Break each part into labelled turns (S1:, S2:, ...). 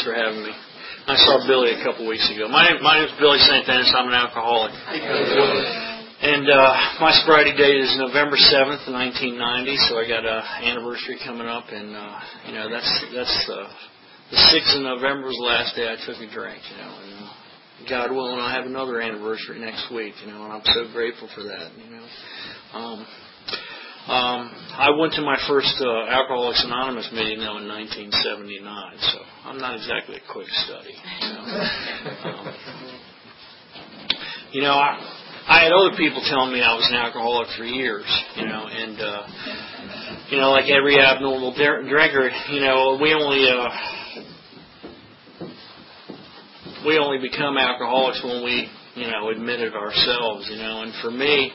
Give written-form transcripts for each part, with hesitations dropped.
S1: Thanks for having me. I saw Billy a couple weeks ago. My name is Billy St. Dennis. I'm an alcoholic. And my sobriety date is November 7th, 1990, so I got an anniversary coming up, and, that's the 6th of November was the last day I took a drink, and God willing, I'll have another anniversary next week, and I'm so grateful for that, I went to my first Alcoholics Anonymous meeting, though, in 1979, so I'm not exactly a quick study. I had other people telling me I was an alcoholic for years, and like every abnormal drinker, we only become alcoholics when we, admit it ourselves, and for me,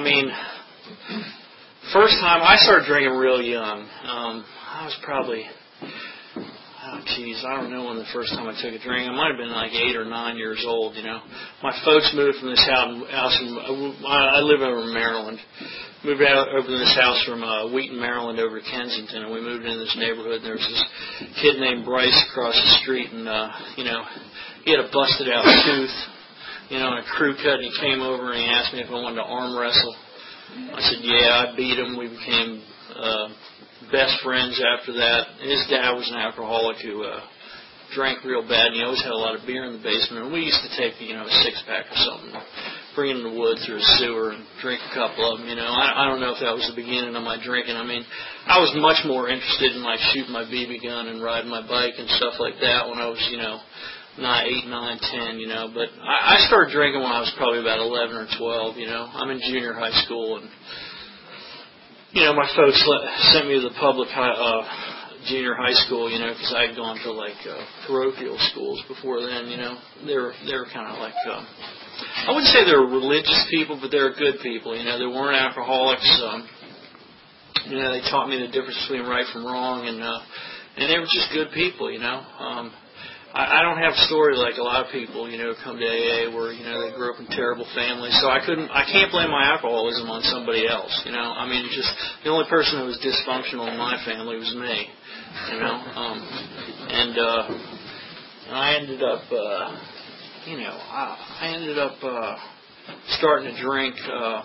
S1: first time I started drinking real young. I was probably, I don't know when the first time I took a drink. I might have been like 8 or 9 years old, My folks moved from this house, I live over in Maryland. Moved out over to this house from Wheaton, Maryland, over to Kensington, and we moved into this neighborhood. And there was this kid named Bryce across the street, and he had a busted out tooth, and a crew cut. And he came over and he asked me if I wanted to arm wrestle. I said, yeah. I beat him. We became best friends after that. His dad was an alcoholic who drank real bad, and he always had a lot of beer in the basement. And we used to take, a six-pack or something, bring it in the woods or a sewer and drink a couple of them, I don't know if that was the beginning of my drinking. I was much more interested in, like, shooting my BB gun and riding my bike and stuff like that when I was, 8, 9, 10, But I started drinking when I was probably about 11 or 12, I'm in junior high school, and, my folks sent me to the public junior high school, because I had gone to, like, parochial schools before then, They were kind of like, I wouldn't say they were religious people, but they were good people, They weren't alcoholics. They taught me the difference between right from wrong, and they were just good people, I don't have a story like a lot of people, come to AA where, they grew up in terrible families. So I can't blame my alcoholism on somebody else, just the only person that was dysfunctional in my family was me, and I ended up, starting to drink,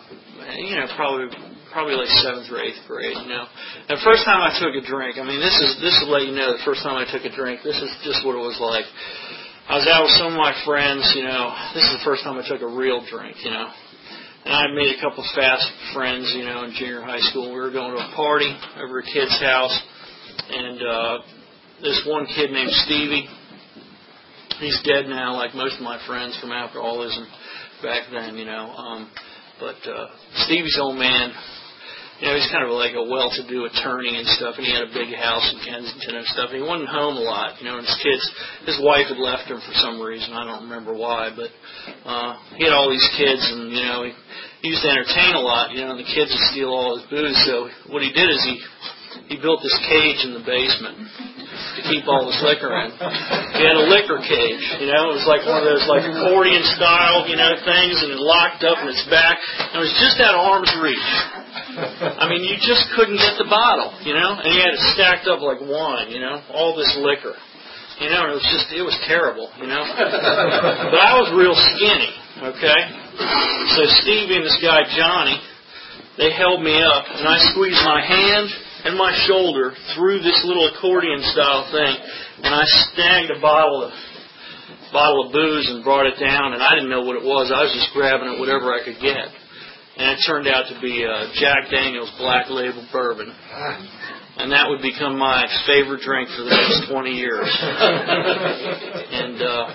S1: probably like 7th or 8th grade, The first time I took a drink, this will let you know the first time I took a drink, this is just what it was like. I was out with some of my friends, this is the first time I took a real drink, And I made a couple of fast friends, in junior high school. We were going to a party over a kid's house, and this one kid named Stevie, he's dead now, like most of my friends from alcoholism back then, But Stevie's old man, he's kind of like a well-to-do attorney and stuff, and he had a big house in Kensington and stuff. And he wasn't home a lot, and his wife had left him for some reason. I don't remember why, but he had all these kids, and, he used to entertain a lot, and the kids would steal all his booze. So what he did is he built this cage in the basement to keep all his liquor in. He had a liquor cage, it was like one of those like accordion style, things, and it locked up in its back. And it was just at arm's reach. You just couldn't get the bottle, and he had it stacked up like wine, all this liquor. And it was terrible, But I was real skinny, okay? So Stevie and this guy Johnny, they held me up, and I squeezed my hand and my shoulder through this little accordion style thing, and I snagged a bottle of booze and brought it down, and I didn't know what it was. I was just grabbing it whatever I could get. And it turned out to be Jack Daniel's Black Label Bourbon. And that would become my favorite drink for the next 20 years. And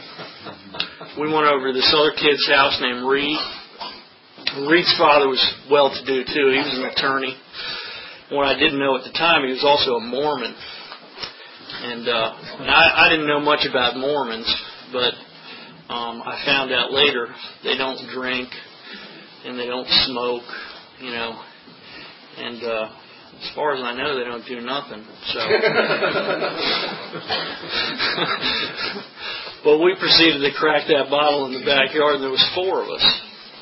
S1: we went over to this other kid's house named Reed. Reed's father was well-to-do, too. He was an attorney. What I didn't know at the time, he was also a Mormon. And I didn't know much about Mormons, but I found out later they don't drink and they don't smoke, and as far as I know, they don't do nothing. So, but we proceeded to crack that bottle in the backyard, and there was 4 of us,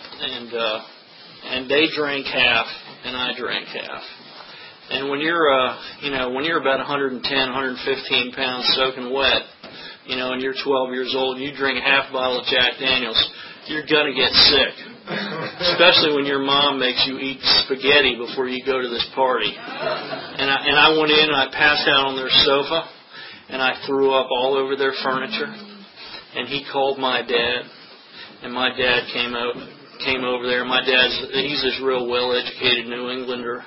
S1: and they drank half, and I drank half. And when you're about 110, 115 pounds soaking wet, and you're 12 years old, and you drink a half bottle of Jack Daniels, you're going to get sick. Especially when your mom makes you eat spaghetti before you go to this party. And I went in and I passed out on their sofa, and I threw up all over their furniture. And he called my dad, and my dad came over there. He's this real well-educated New Englander,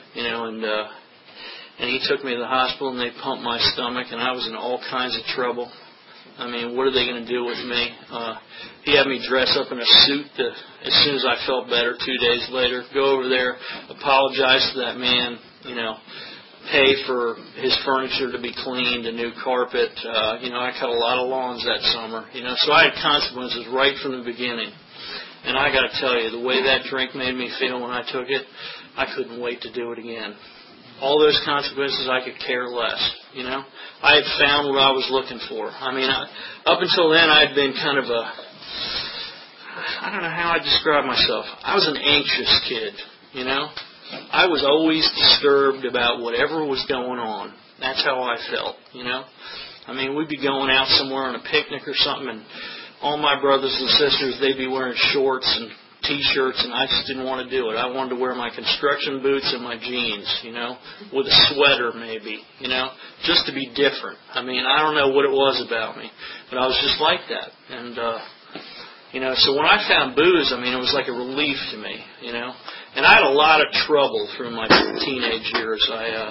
S1: and he took me to the hospital, and they pumped my stomach, and I was in all kinds of trouble. I mean, what are they going to do with me? He had me dress up in a suit as soon as I felt better 2 days later, go over there, apologize to that man, pay for his furniture to be cleaned, a new carpet. I cut a lot of lawns that summer, so I had consequences right from the beginning. And I got to tell you, the way that drink made me feel when I took it, I couldn't wait to do it again. All those consequences, I could care less, I had found what I was looking for. I mean, up until then, I had been kind of I don't know how I describe myself. I was an anxious kid, I was always disturbed about whatever was going on. That's how I felt, I mean, we'd be going out somewhere on a picnic or something, and all my brothers and sisters, they'd be wearing shorts and T-shirts, and I just didn't want to do it. I wanted to wear my construction boots and my jeans, with a sweater maybe, just to be different. I mean, I don't know what it was about me, but I was just like that. And, so when I found booze, I mean, it was like a relief to me, And I had a lot of trouble through my teenage years.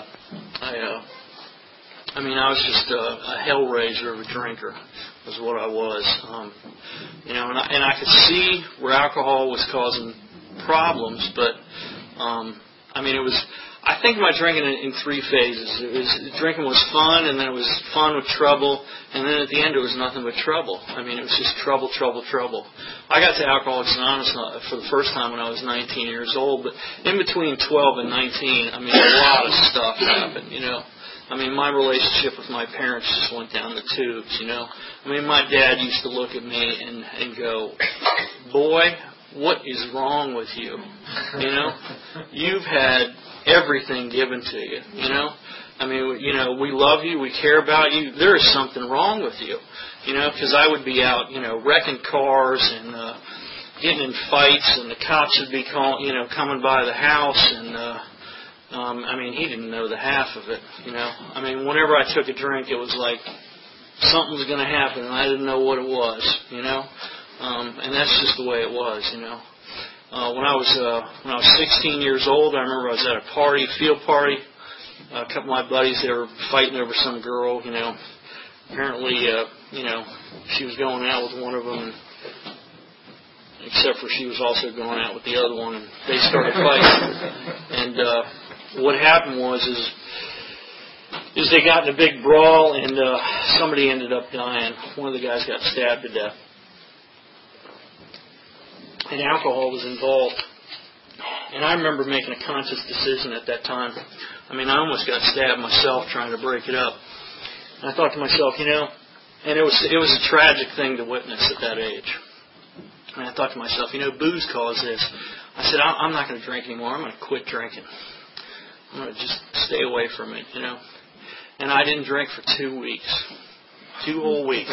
S1: I was just a hellraiser of a drinker, was what I was. And I could see where alcohol was causing problems, but it was. I think my drinking in three phases. Drinking was fun, and then it was fun with trouble, and then at the end it was nothing but trouble. I mean, it was just trouble. I got to Alcoholics Anonymous for the first time when I was 19 years old, but in between 12 and 19, a lot of stuff happened, my relationship with my parents just went down the tubes, my dad used to look at me and go, "Boy, what is wrong with you? You've had everything given to you, we love you, we care about you. There is something wrong with you, because I would be out, wrecking cars and getting in fights, and the cops would be coming by the house, and he didn't know the half of it, whenever I took a drink, it was like something was going to happen, and I didn't know what it was, and that's just the way it was, When I was 16 years old, I remember I was at a field party. A couple of my buddies, they were fighting over some girl, Apparently, she was going out with one of them, except for she was also going out with the other one, and they started fighting. And what happened was they got in a big brawl, and somebody ended up dying. One of the guys got stabbed to death. And alcohol was involved. And I remember making a conscious decision at that time. I almost got stabbed myself trying to break it up. And I thought to myself, and it was a tragic thing to witness at that age. And I thought to myself, booze caused this. I said, I'm not going to drink anymore. I'm going to quit drinking. I'm going to just stay away from it, And I didn't drink for 2 weeks. 2 whole weeks.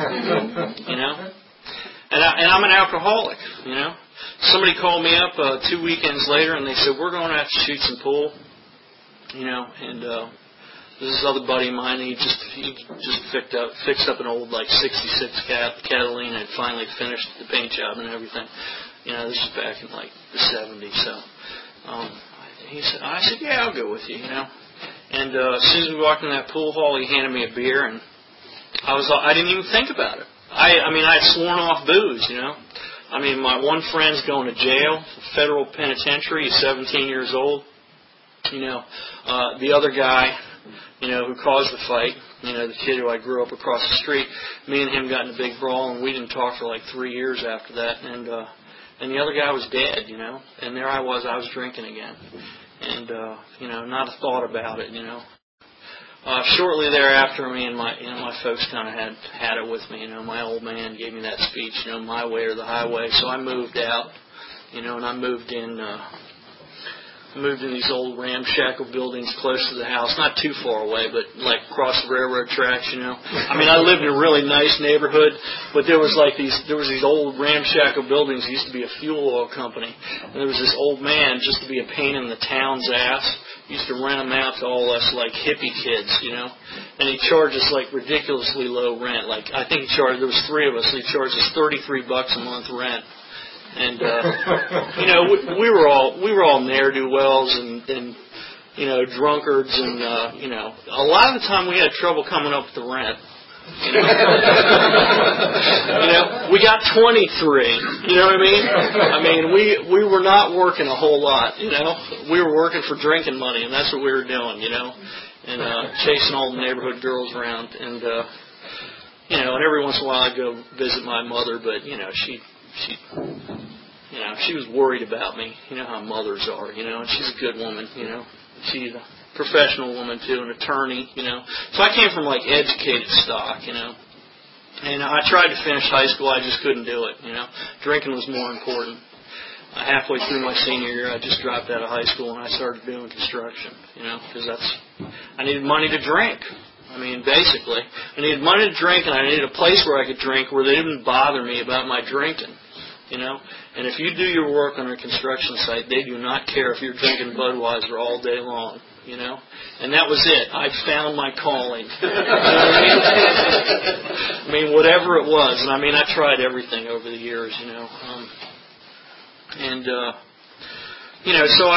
S1: And I'm an alcoholic, Somebody called me up 2 weekends later, and they said, "We're going to have to shoot some pool," And this is other buddy of mine. He just fixed up an old 66 Catalina and finally finished the paint job and everything. This is back in the 70s. So I said, "Yeah, I'll go with you," And as soon as we walked in that pool hall, he handed me a beer, and I didn't even think about it. I had sworn off booze, my one friend's going to jail, federal penitentiary. He's 17 years old. The other guy, who caused the fight, the kid who I grew up across the street, me and him got in a big brawl, and we didn't talk for 3 years after that. And the other guy was dead, And there I was drinking again. And, not a thought about it, Shortly thereafter, me and my folks kind of had it with me. My old man gave me that speech, my way or the highway. So I moved out, and I moved in moved in these old ramshackle buildings close to the house, not too far away, but like across the railroad tracks, you know. I mean, I lived in a really nice neighborhood, but there was these old ramshackle buildings. It used to be a fuel oil company, and there was this old man, just to be a pain in the town's ass, used to rent them out to all us like hippie kids, you know. And he charged us like ridiculously low rent. Like I think there was 3 of us. And he charged us $33 a month rent. And you know, we were all ne'er-do-wells and you know, drunkards, and you know, a lot of the time we had trouble coming up with the rent. You know, you know, we got 23. You know what I mean? I mean, we were not working a whole lot. You know, we were working for drinking money, and that's what we were doing. You know, and chasing all the neighborhood girls around, and you know, and every once in a while I'd go visit my mother, but you know, she was worried about me. You know how mothers are, you know, and she's a good woman, you know. She's a professional woman, too, an attorney, you know. So I came from, like, educated stock, you know. And I tried to finish high school. I just couldn't do it, you know. Drinking was more important. Halfway through my senior year, I just dropped out of high school, and I started doing construction, you know, because I needed money to drink. I mean, basically. I needed money to drink, and I needed a place where I could drink where they didn't bother me about my drinking. You know, and if you do your work on a construction site, they do not care if you're drinking Budweiser all day long. You know, and that was it. I found my calling. You know what I mean? I mean, whatever it was, and I mean, I tried everything over the years. You know, you know, so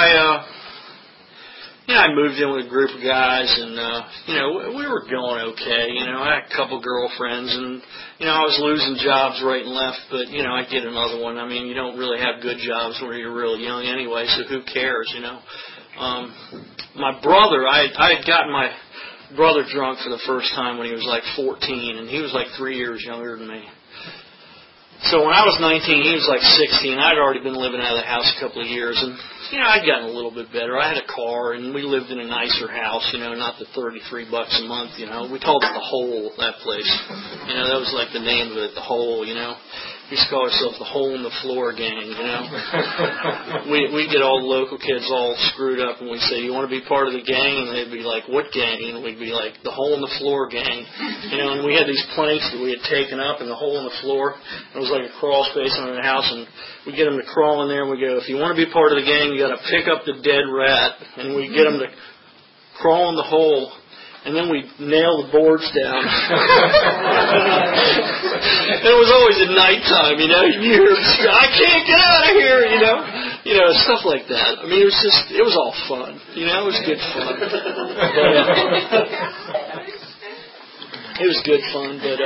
S1: I moved in with a group of guys, and you know, we were going okay. You know, I had a couple girlfriends, and you know, I was losing jobs right and left, but you know, I'd get another one. I mean, you don't really have good jobs when you're really young anyway, so who cares? You know, my brother, I had gotten my brother drunk for the first time when he was like 14, and he was like 3 years younger than me. So when I was 19, he was like 16. I'd already been living out of the house a couple of years, and you know, I'd gotten a little bit better. I had a car, and we lived in a nicer house, you know, not the $33 a month, you know. We called it the Hole, that place. You know, that was like the name of it, the Hole, you know. We used to call ourselves the Hole in the Floor Gang, you know. We'd get all the local kids all screwed up, and we'd say, "You want to be part of the gang?" And they'd be like, "What gang?" And we'd be like, "The Hole in the Floor Gang." You know, and we had these planks that we had taken up in the hole in the floor. It was like a crawl space under the house, and we'd get them to crawl in there, and we'd go, "If you want to be part of the gang, you got to pick up the dead rat." And we'd get them to crawl in the hole, and then we'd nail the boards down. And it was always at nighttime, you know. You hear, "I can't get out of here," you know. You know, stuff like that. I mean, it was all fun. You know, it was good fun. It was good fun, but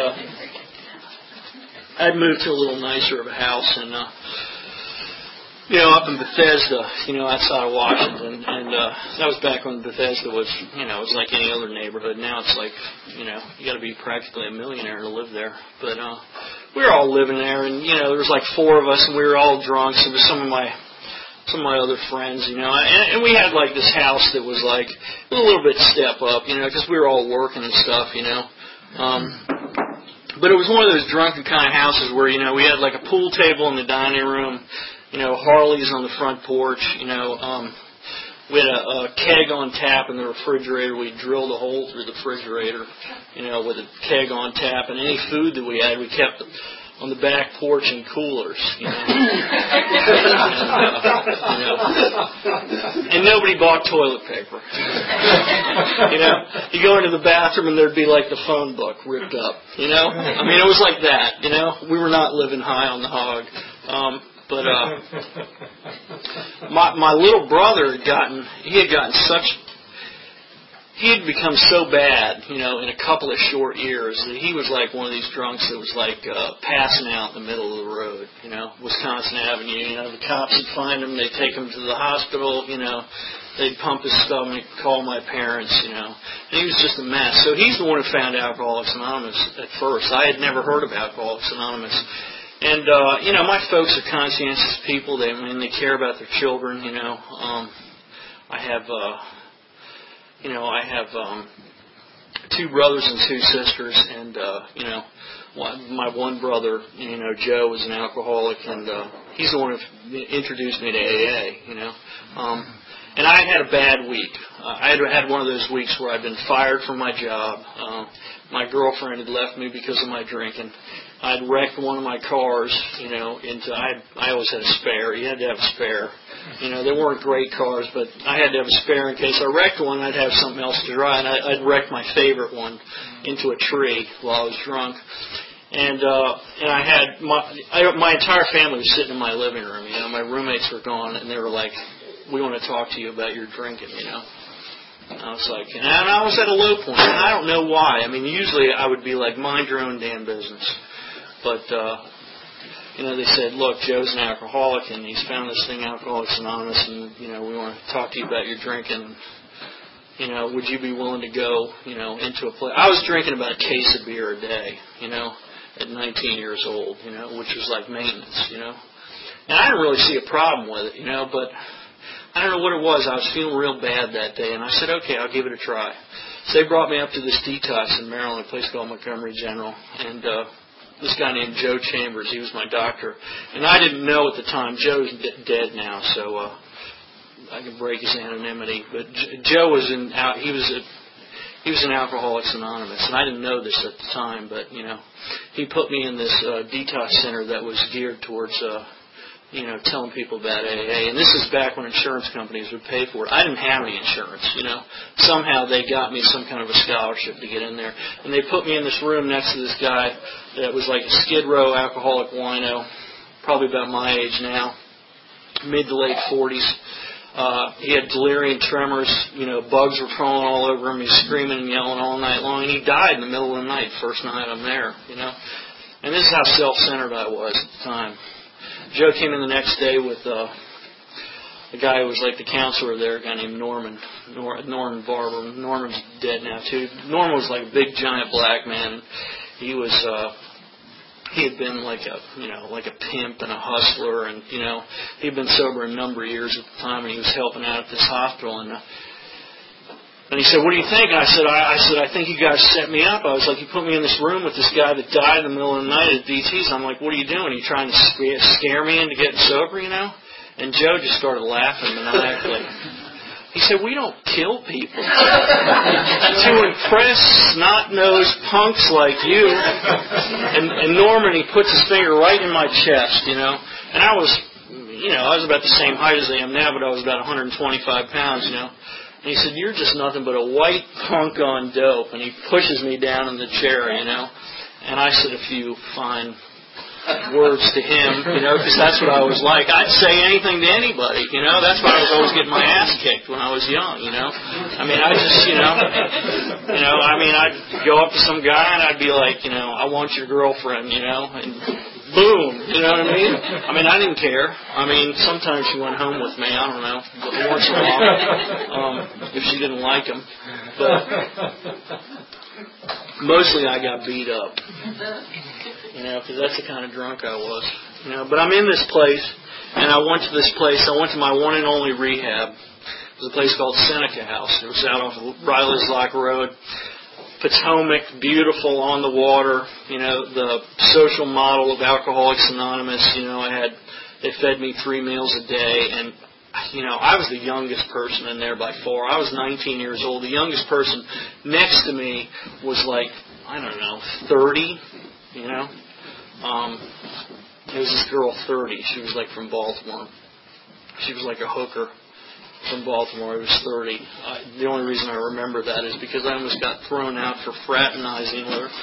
S1: I'd moved to a little nicer of a house, and you know, up in Bethesda, you know, outside of Washington, and that was back when Bethesda was, you know, it was like any other neighborhood. Now it's like, you know, you got to be practically a millionaire to live there. But we were all living there, and you know, there was like 4 of us, and we were all drunk. So with some of my other friends, you know, and we had like this house that was like a little bit step up, you know, because we were all working and stuff, you know. But it was one of those drunken kind of houses where, you know, we had like a pool table in the dining room, you know, Harleys on the front porch, you know, we had a keg on tap in the refrigerator. We drilled a hole through the refrigerator, you know, with a keg on tap, and any food that we had, we kept on the back porch in coolers, you know. And nobody bought toilet paper. You know, you go into the bathroom and there'd be like the phone book ripped up, you know. I mean, it was like that, you know. We were not living high on the hog. But my little brother had become so bad, you know, in a couple of short years that he was like one of these drunks that was like passing out in the middle of the road, you know, Wisconsin Avenue. You know, the cops would find him, they'd take him to the hospital, you know, they'd pump his stomach, call my parents, you know, and he was just a mess. So he's the one who found Alcoholics Anonymous at first. I had never heard of Alcoholics Anonymous. And, you know, my folks are conscientious people. They care about their children, you know. I have 2 brothers and 2 sisters, and, you know, my one brother, you know, Joe, was an alcoholic, and he's the one who introduced me to AA, you know. And I had a bad week. I had one of those weeks where I'd been fired from my job. My girlfriend had left me because of my drinking. I'd wrecked one of my cars, I always had a spare. You had to have a spare. They weren't great cars, but I had to have a spare in case I wrecked one. I'd have something else to drive. And I'd wrecked my favorite one into a tree while I was drunk. And I had my entire family was sitting in my living room. My roommates were gone, and they were like, "We want to talk to you about your drinking." And I was like, and I was at a low point. And I don't know why. Usually I would be like, mind your own damn business. But, they said, look, Joe's an alcoholic, and he's found this thing, Alcoholics Anonymous, and, we want to talk to you about your drinking. Would you be willing to go, into a place? I was drinking about a case of beer a day, at 19 years old, which was like maintenance, And I didn't really see a problem with it, but I don't know what it was. I was feeling real bad that day, and I said, okay, I'll give it a try. So they brought me up to this detox in Maryland, a place called Montgomery General, and this guy named Joe Chambers, he was my doctor. And I didn't know at the time. Joe's dead now, so I can break his anonymity. But Joe was he was in Alcoholics Anonymous, and I didn't know this at the time. But he put me in this detox center that was geared towards telling people about AA. And this is back when insurance companies would pay for it. I didn't have any insurance, Somehow they got me some kind of a scholarship to get in there. And they put me in this room next to this guy that was like a Skid Row alcoholic wino, probably about my age now, mid to late 40s. He had delirium tremors, bugs were crawling all over him. He was screaming and yelling all night long. And he died in the middle of the night, first night I'm there, And this is how self-centered I was at the time. Joe came in the next day with a guy who was like the counselor there, a guy named Norman Barber. Norman's dead now too. Norman was like a big giant black man. He had been like a pimp and a hustler, and he'd been sober a number of years at the time, and he was helping out at this hospital. And he said, "What do you think?" And I said, I think you guys set me up. I was like, you put me in this room with this guy that died in the middle of the night at DT's. I'm like, what are you doing? Are you trying to scare me into getting sober, And Joe just started laughing maniacally. He said, we don't kill people to impress snot-nosed punks like you. And Norman, he puts his finger right in my chest, And I was about the same height as I am now, but I was about 125 pounds, And he said, you're just nothing but a white punk on dope. And he pushes me down in the chair, And I said a few fine words to him, because that's what I was like. I'd say anything to anybody, That's why I was always getting my ass kicked when I was young, I'd go up to some guy and I'd be like, I want your girlfriend, and boom, you know what I mean? I didn't care. Sometimes she went home with me, I don't know, but once in a while, if she didn't like him. But mostly I got beat up, because that's the kind of drunk I was. But I'm in this place, and I went to this place. I went to my one and only rehab. It was a place called Seneca House. It was out off Riley's Lock Road. Potomac, beautiful, on the water, the social model of Alcoholics Anonymous, they fed me 3 meals a day, and, I was the youngest person in there by far. I was 19 years old. The youngest person next to me was like, 30, There was this girl, 30. She was like from Baltimore. She was like a hooker from Baltimore. He was 30. The only reason I remember that is because I almost got thrown out for fraternizing with her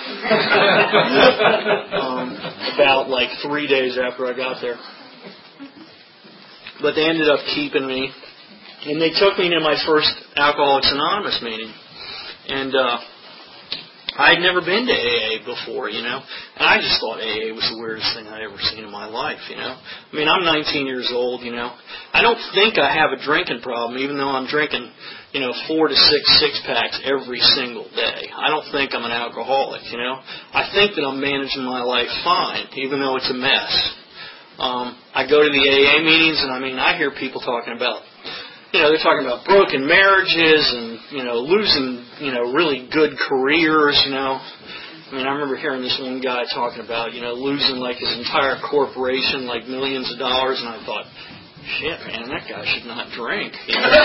S1: about like 3 days after I got there. But they ended up keeping me, and they took me to my first Alcoholics Anonymous meeting. And I'd never been to AA before, and I just thought AA was the weirdest thing I'd ever seen in my life, I'm 19 years old, I don't think I have a drinking problem, even though I'm drinking, 4 to 6 six-packs every single day. I don't think I'm an alcoholic, I think that I'm managing my life fine, even though it's a mess. I go to the AA meetings, and I hear people talking about, they're talking about broken marriages and, losing, really good careers, I remember hearing this one guy talking about, losing like his entire corporation, like millions of dollars, and I thought, shit, man, that guy should not drink. You know?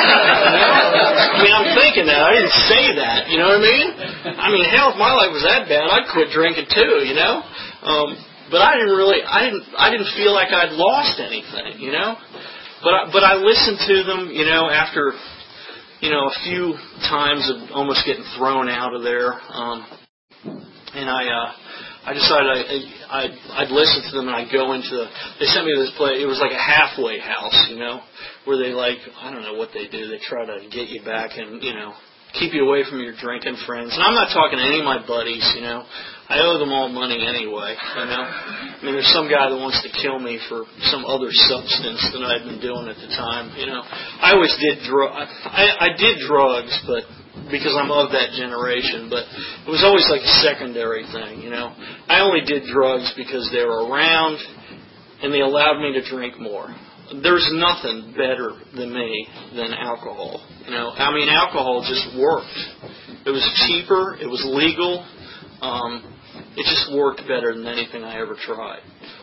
S1: I mean, I'm thinking that. I didn't say that. You know what I mean? I mean, hell, if my life was that bad, I'd quit drinking too. You know? But I didn't feel like I'd lost anything. You know? But I listened to them. You know, after a few times of almost getting thrown out of there, and I decided I'd listen to them, and I'd go into they sent me to this place. It was like a halfway house, you know, where they I don't know what they do. They try to get you back and, you know, keep you away from your drinking friends. And I'm not talking to any of my buddies, you know. I owe them all money anyway, you know. I mean, there's some guy that wants to kill me for some other substance that I'd been doing at the time, you know. I always did I did drugs, but because I'm of that generation, but it was always like a secondary thing, you know. I only did drugs because they were around and they allowed me to drink more. There's nothing better than alcohol, you know. I mean, alcohol just worked. It was cheaper, it was legal, it just worked better than anything I ever tried.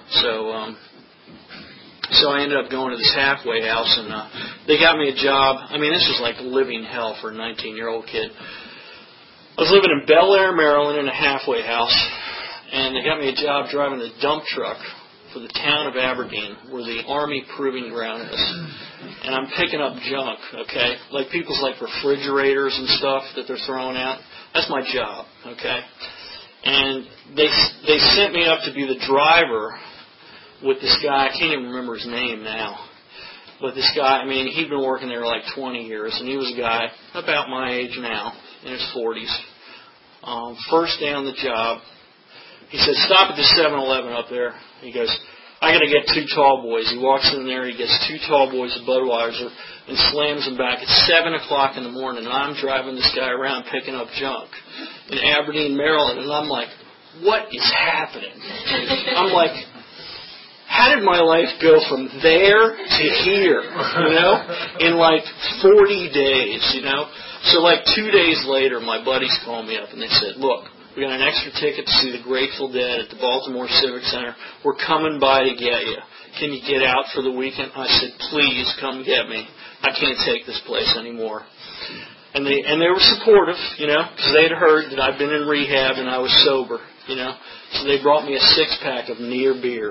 S1: So I ended up going to this halfway house, and they got me a job. I mean, this was like living hell for a 19-year-old kid. I was living in Bel Air, Maryland, in a halfway house, and they got me a job driving a dump truck for the town of Aberdeen, where the Army Proving Ground is. And I'm picking up junk, okay? Like people's like refrigerators and stuff that they're throwing out. That's my job, okay? And they sent me up to be the driver with this guy. I can't even remember his name now. But this guy, I mean, he'd been working there like 20 years, and he was a guy about my age now, in his 40s. First day on the job, he said, "Stop at the 7-Eleven up there." He goes, "I got to get 2 tall boys." He walks in there, he gets 2 tall boys of Budweiser and slams them back. It's 7 o'clock in the morning, and I'm driving this guy around picking up junk in Aberdeen, Maryland, and I'm like, what is happening? I'm like, how did my life go from there to here, you know, in like 40 days, you know? So like 2 days later, my buddies called me up and they said, "Look, we got an extra ticket to see the Grateful Dead at the Baltimore Civic Center. We're coming by to get you. Can you get out for the weekend?" I said, "Please come get me. I can't take this place anymore." And they were supportive, you know, because they had heard that I'd been in rehab and I was sober, you know. So they brought me a 6-pack of near beer.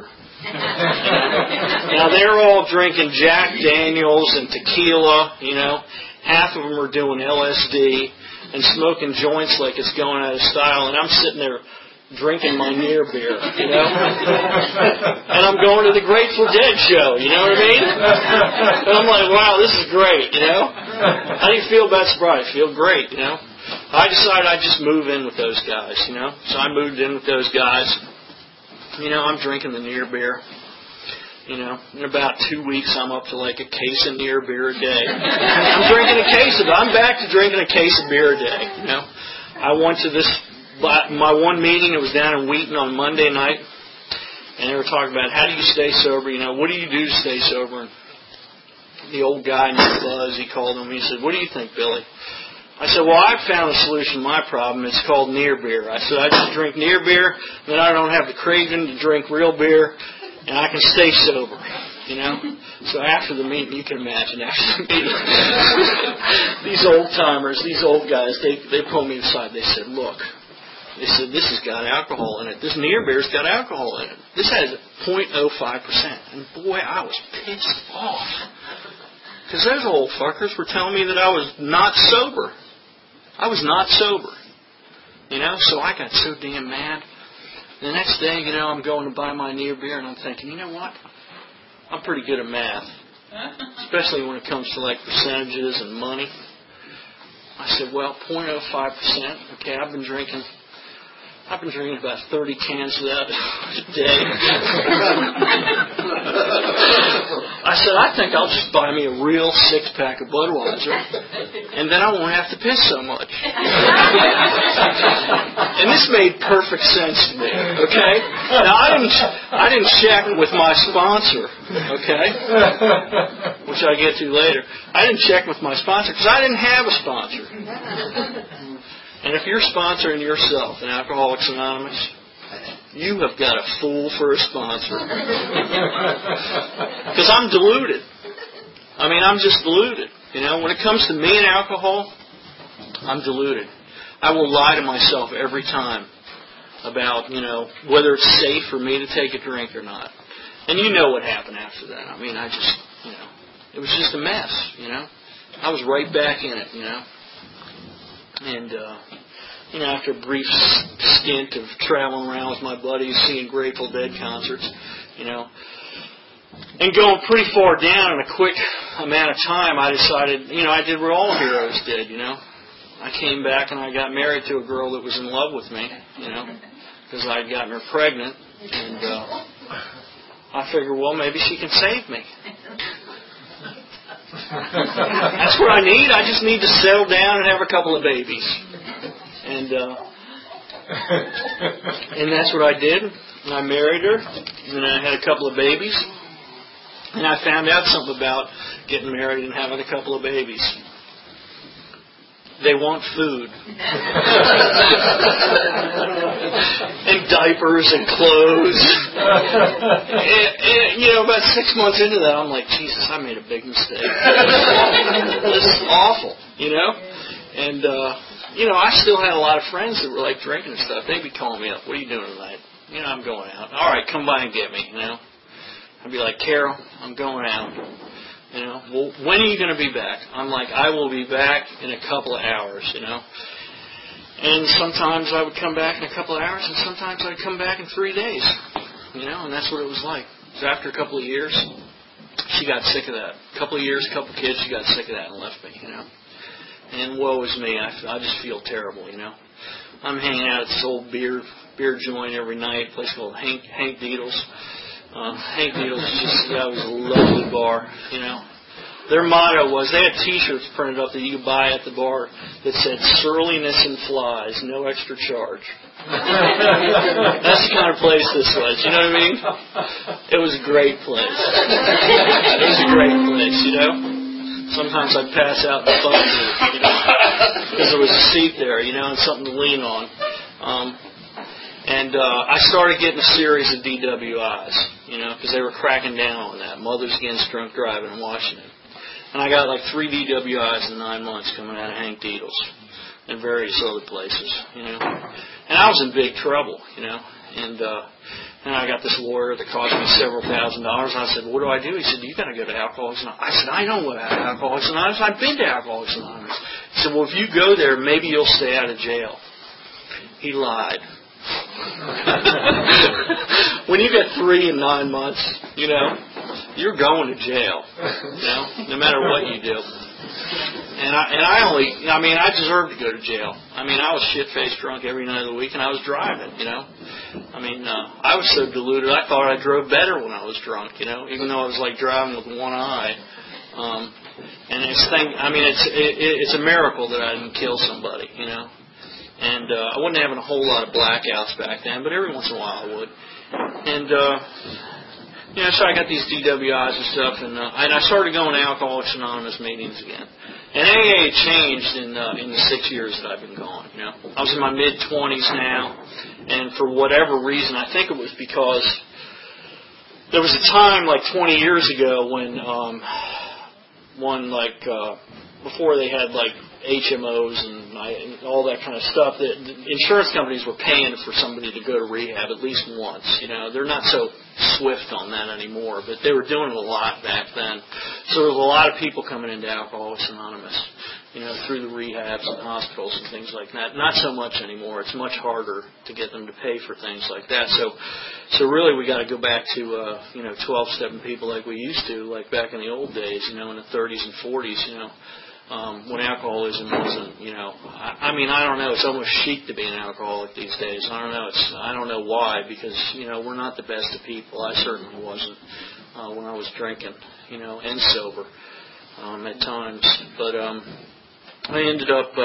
S1: Now they're all drinking Jack Daniels and tequila, you know. Half of them are doing LSD and smoking joints like it's going out of style, and I'm sitting there drinking my near beer, you know. And I'm going to the Grateful Dead show, you know what I mean? And I'm like, wow, this is great, you know. How do you feel about sobriety? I feel great, you know. I decided I'd just move in with those guys, you know. So I moved in with those guys. You know, I'm drinking the near beer. You know, in about 2 weeks, I'm up to like a case of near beer a day. I'm back to drinking a case of beer a day, you know. I went to my one meeting, it was down in Wheaton on Monday night, and they were talking about how do you stay sober, you know, what do you do to stay sober? And the old guy named Buzz, he called him, he said, "What do you think, Billy?" I said, "Well, I've found a solution to my problem. It's called near beer." I said, "I just drink near beer, then I don't have the craving to drink real beer, and I can stay sober," you know. So after the meeting, you can imagine, after the meeting, these old-timers, these old guys, they pulled me aside. They said, "Look," they said, "this has got alcohol in it. This near beer's got alcohol in it. This has 0.05%. And boy, I was pissed off. Because those old fuckers were telling me that I was not sober. I was not sober. You know, so I got so damn mad. The next day, you know, I'm going to buy my near beer, and I'm thinking, you know what? I'm pretty good at math. Especially when it comes to, like, percentages and money. I said, well, 0.05%. Okay, I've been drinking about 30 cans of that a day. I said, I think I'll just buy me a real 6-pack of Budweiser, and then I won't have to piss so much. And this made perfect sense to me, okay? Now, I didn't check with my sponsor, okay? Which I'll get to later. I didn't check with my sponsor because I didn't have a sponsor. And if you're sponsoring yourself in Alcoholics Anonymous, You have got a fool for a sponsor. Because I'm deluded. I mean, I'm just deluded. When it comes to me and alcohol, I'm deluded. I will lie to myself every time about, whether it's safe for me to take a drink or not. And you know what happened after that. I mean, it was just a mess, I was right back in it, And, after a brief stint of traveling around with my buddies, seeing Grateful Dead concerts, and going pretty far down in a quick amount of time, I decided, I did what all heroes did, I came back and I got married to a girl that was in love with me, because I had gotten her pregnant, and I figured, well, maybe she can save me. That's what I need. I just need to settle down and have a couple of babies. And that's what I did. And I married her, and I had a couple of babies. And I found out something about getting married and having a couple of babies. They want food. And diapers and clothes. And, about 6 months into that, I'm like, Jesus, I made a big mistake. This is awful, And, I still had a lot of friends that were like drinking and stuff. They'd be calling me up. What are you doing tonight? I'm going out. All right, come by and get me, I'd be like, Carol, I'm going out. Well, when are you going to be back? I'm like, I will be back in a couple of hours, And sometimes I would come back in a couple of hours, and sometimes I'd come back in 3 days, and that's what it was like. It was after a couple of years, she got sick of that. A couple of years, a couple of kids, she got sick of that and left me, And woe is me, I just feel terrible, I'm hanging out at this old beer joint every night, a place called Hank Deedles. Hank Deedles that was a lovely bar, Their motto was, they had T-shirts printed up that you could buy at the bar that said, "Surliness and flies, no extra charge." That's the kind of place this was, you know what I mean? It was a great place. It was a great place, Sometimes I'd pass out in the fun booth, because there was a seat there, and something to lean on. And I started getting a series of DWIs, because they were cracking down on that. Mothers Against Drunk Driving in Washington. And I got like 3 DWIs in 9 months coming out of Hank Deedles and various other places, And I was in big trouble, And I got this lawyer that cost me several $1,000s. I said, what do I do? He said, you got to go to Alcoholics Anonymous. I said, I know what Alcoholics Anonymous. I've been to Alcoholics Anonymous. He said, well, if you go there, maybe you'll stay out of jail. He lied. When you get 3 in 9 months, you're going to jail, no matter what you do. And I deserved to go to jail. I was shit-faced drunk every night of the week, and I was driving, I was so deluded, I thought I drove better when I was drunk, even though I was like driving with one eye. And it's a miracle that I didn't kill somebody, And I wasn't having a whole lot of blackouts back then, but every once in a while I would. And, so I got these DWIs and stuff, and I started going to Alcoholics Anonymous meetings again. And AA changed in the 6 years that I've been gone, I was in my mid-20s now, and for whatever reason, I think it was because there was a time like 20 years ago when before they had like HMOs and all that kind of stuff, that insurance companies were paying for somebody to go to rehab at least once. They're not so swift on that anymore, but they were doing it a lot back then. So there was a lot of people coming into Alcoholics Anonymous, through the rehabs and hospitals and things like that. Not so much anymore. It's much harder to get them to pay for things like that. So really we got to go back to 12-step people like we used to, like back in the old days, in the 30s and 40s, when alcoholism wasn't, I don't know, it's almost chic to be an alcoholic these days. I don't know why, because, we're not the best of people. I certainly wasn't when I was drinking, and sober at times. But I ended up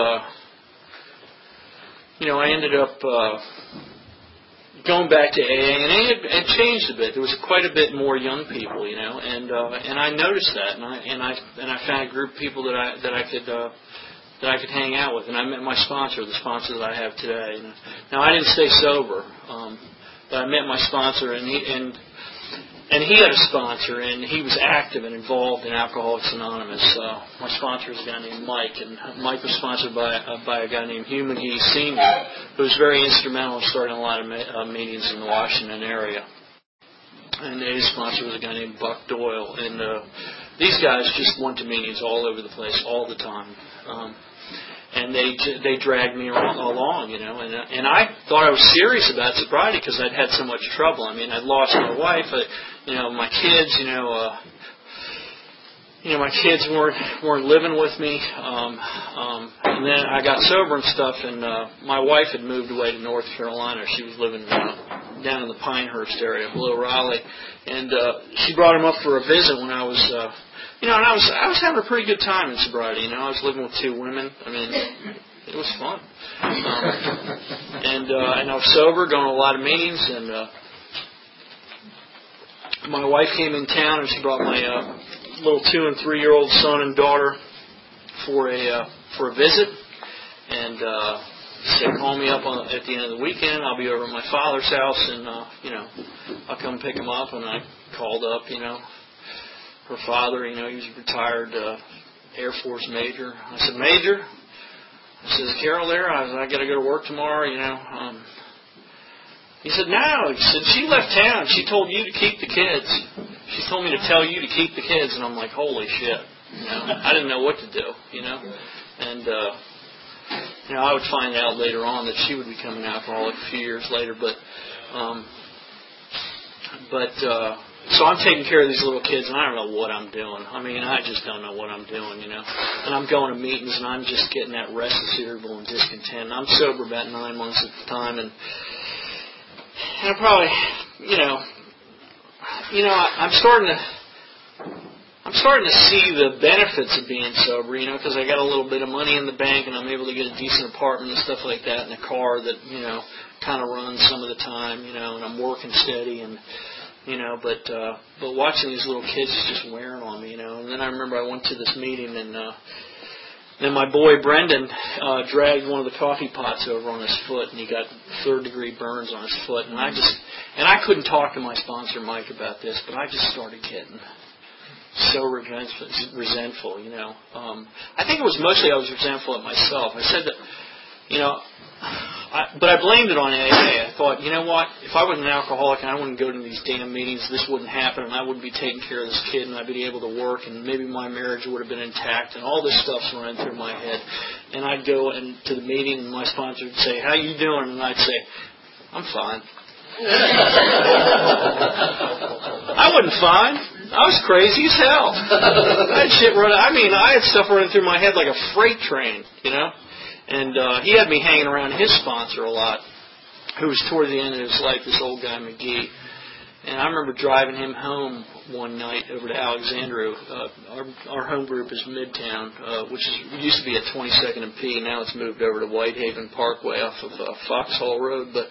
S1: going back to AA, and AA had changed a bit. There was quite a bit more young people, and I noticed that, and I found a group of people that I could hang out with, and I met my sponsor, the sponsor that I have today. Now I didn't stay sober But I met my sponsor, and he had a sponsor, and he was active and involved in Alcoholics Anonymous. My sponsor is a guy named Mike, and Mike was sponsored by a guy named Hugh McGee Sr., who was very instrumental in starting a lot of meetings in the Washington area. And his sponsor was a guy named Buck Doyle, and these guys just went to meetings all over the place all the time. And they dragged me along, you know. And I thought I was serious about sobriety because I'd had so much trouble. I mean, I'd lost my wife, my kids, my kids weren't living with me. And then I got sober and stuff, and my wife had moved away to North Carolina. She was living down in the Pinehurst area, below Raleigh, and she brought him up for a visit when I was. And I was having a pretty good time in sobriety. I was living with 2 women. I mean, it was fun. And I was sober, going to a lot of meetings. And my wife came in town, and she brought my little 2- and 3-year-old son and daughter for a visit. And said, call me up at the end of the weekend. I'll be over at my father's house, and I'll come pick him up. And I called up, her father, he was a retired Air Force major. I said, Major? I said, is Carol there? I got to go to work tomorrow, He said, no. He said, she left town. She told you to keep the kids. She told me to tell you to keep the kids. And I'm like, holy shit. I didn't know what to do, And, I would find out later on that she would become an alcoholic a few years later. So I'm taking care of these little kids, and I don't know what I'm doing. I mean, I just don't know what I'm doing, And I'm going to meetings, and I'm just getting that restless, irritable, and discontent. And I'm sober about 9 months at the time, and I probably, I'm starting to see the benefits of being sober, because I got a little bit of money in the bank, and I'm able to get a decent apartment and stuff like that, and a car that, kind of runs some of the time, and I'm working steady, and but watching these little kids is just wearing on me, And then I remember I went to this meeting, and then my boy Brendan dragged one of the coffee pots over on his foot, and he got 3rd-degree burns on his foot. And I couldn't talk to my sponsor Mike about this, but I just started getting so resentful, I think it was mostly I was resentful at myself. I said that, but I blamed it on AA. I thought, you know what? If I was an alcoholic and I wouldn't go to these damn meetings, this wouldn't happen, and I wouldn't be taking care of this kid, and I'd be able to work, and maybe my marriage would have been intact, and all this stuff's running through my head. And I'd go to the meeting, and my sponsor would say, how you doing? And I'd say, I'm fine. I wasn't fine. I was crazy as hell. I had stuff running through my head like a freight train, And he had me hanging around his sponsor a lot, who was toward the end of his life, this old guy McGee. And I remember driving him home one night over to Alexandria. Our home group is Midtown, which used to be at 22nd and P. Now it's moved over to Whitehaven Parkway off of Foxhall Road. But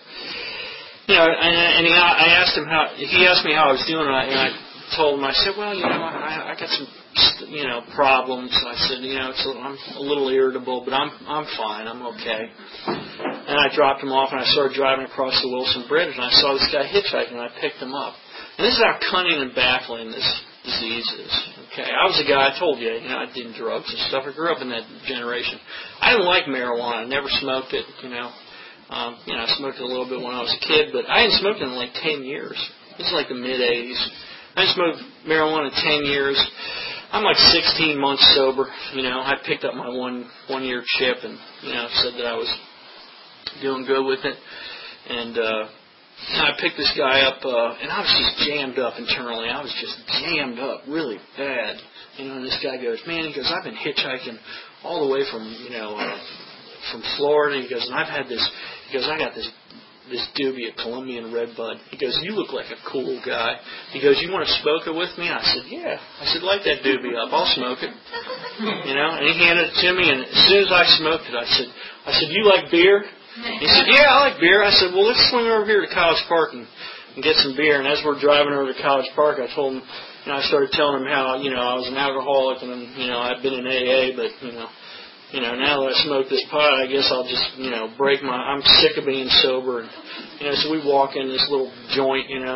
S1: I asked him he asked me how I was doing, and I told him, I said, well, I got some problems. I said, I'm a little irritable, but I'm fine. I'm okay. And I dropped him off, and I started driving across the Wilson Bridge, and I saw this guy hitchhiking, and I picked him up. And this is how cunning and baffling this disease is. Okay, I was a guy, I told you, I did drugs and stuff. I grew up in that generation. I didn't like marijuana. I never smoked it, I smoked it a little bit when I was a kid, but I hadn't smoked it in like 10 years. This is like the mid-'80s. I hadn't smoked marijuana in 10 years. I'm like 16 months sober. I picked up my one-year chip and, said that I was doing good with it. And I picked this guy up, and I was just jammed up internally. I was just jammed up really bad. And this guy goes, man, he goes, I've been hitchhiking all the way from Florida. He goes, and I've had this, he goes, I got this doobie, a Colombian Redbud. He goes, you look like a cool guy. He goes, you want to smoke it with me? I said, yeah. I said, light that doobie up. I'll smoke it. And he handed it to me, and as soon as I smoked it, I said, you like beer? He said, yeah, I like beer. I said, well, let's swing over here to College Park and get some beer. And as we're driving over to College Park, I told him, I started telling him how, I was an alcoholic and, I'd been in AA, but, now that I smoke this pot, I guess I'll just, I'm sick of being sober. And, so we walk in this little joint, and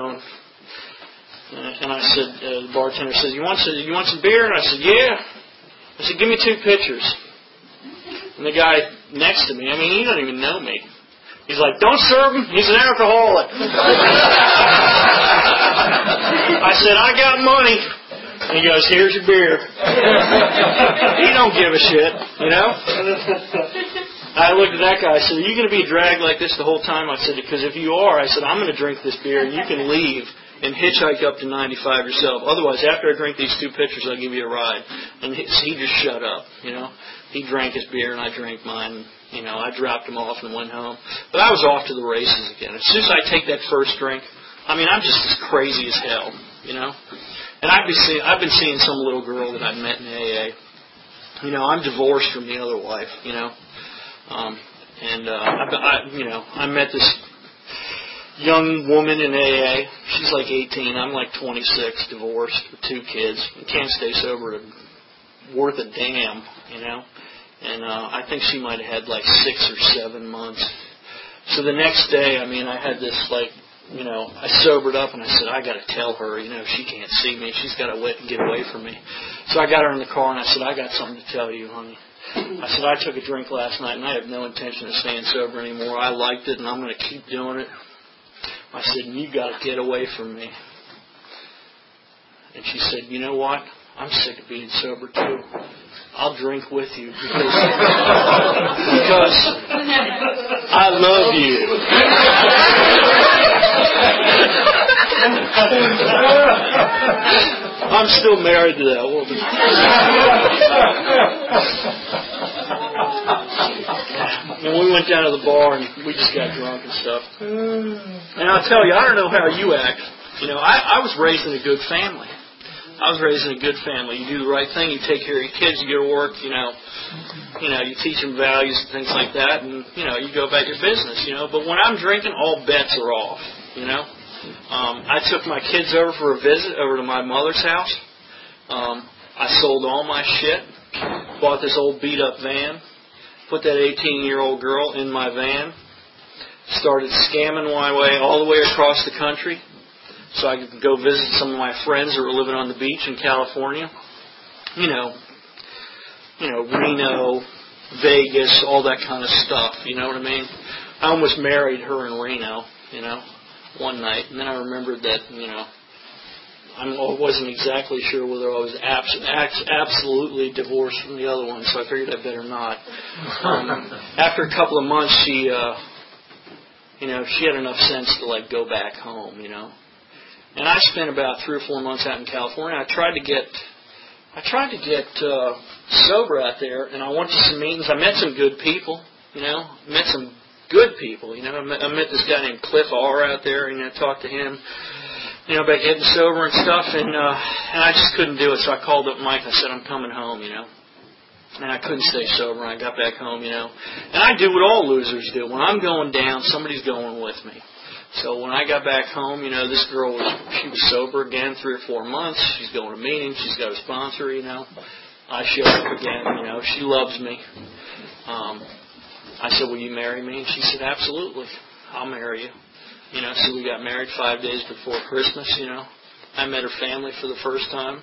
S1: I said, the bartender says, you want some beer? And I said, yeah. I said, give me 2 pitchers. And the guy next to me, he doesn't even know me. He's like, don't serve him. He's an alcoholic. I said, I got money. And he goes, here's your beer. He don't give a shit, I looked at that guy. I said, are you going to be dragged like this the whole time? I said, because if you are, I said, I'm going to drink this beer and you can leave and hitchhike up to 95 yourself. Otherwise, after I drink these 2 pitchers, I'll give you a ride. And he just shut up, He drank his beer and I drank mine. I dropped him off and went home. But I was off to the races again. As soon as I take that first drink, I'm just as crazy as hell, And I've been seeing some little girl that I met in AA. I'm divorced from the other wife, I met this young woman in AA. She's like 18. I'm like 26, divorced with 2 kids. I can't stay sober worth a damn, And I think she might have had like 6 or 7 months. So the next day, I had this I sobered up and I said, I got to tell her, she can't see me. She's got to get away from me. So I got her in the car and I said, I got something to tell you, honey. I said, I took a drink last night and I have no intention of staying sober anymore. I liked it and I'm going to keep doing it. I said, you got to get away from me. And she said, you know what? I'm sick of being sober too. I'll drink with you because I love you. I'm still married to that woman. And we went down to the bar and we just got drunk and stuff. And I'll tell you, I don't know how you act. I was raised in a good family. You do the right thing. You take care of your kids. You go to work. You teach them values and things like that, and you go about your business. But when I'm drinking, all bets are off. I took my kids over for a visit over to my mother's house. I sold all my shit. Bought this old beat up van. Put that 18-year-old girl in my van. Started scamming my way all the way across the country, so I could go visit some of my friends who were living on the beach in California. Reno, Vegas, all that kind of stuff. You know what I mean? I almost married her in Reno, one night. And then I remembered that, I wasn't exactly sure whether I was absolutely divorced from the other one, so I figured I better not. After a couple of months, she had enough sense to, go back home, And I spent about 3 or 4 months out in California. I tried to get sober out there, and I went to some meetings. I met some good people, I met this guy named Cliff R out there, and I talked to him, about getting sober and stuff, and I just couldn't do it. So I called up Mike. I said, I'm coming home, And I couldn't stay sober. I got back home, And I do what all losers do. When I'm going down, somebody's going with me. So when I got back home, this girl she was sober again 3 or 4 months. She's going to meetings. She's got a sponsor, I showed up again, She loves me. I said, will you marry me? And she said, absolutely. I'll marry you. So we got married 5 days before Christmas, I met her family for the first time.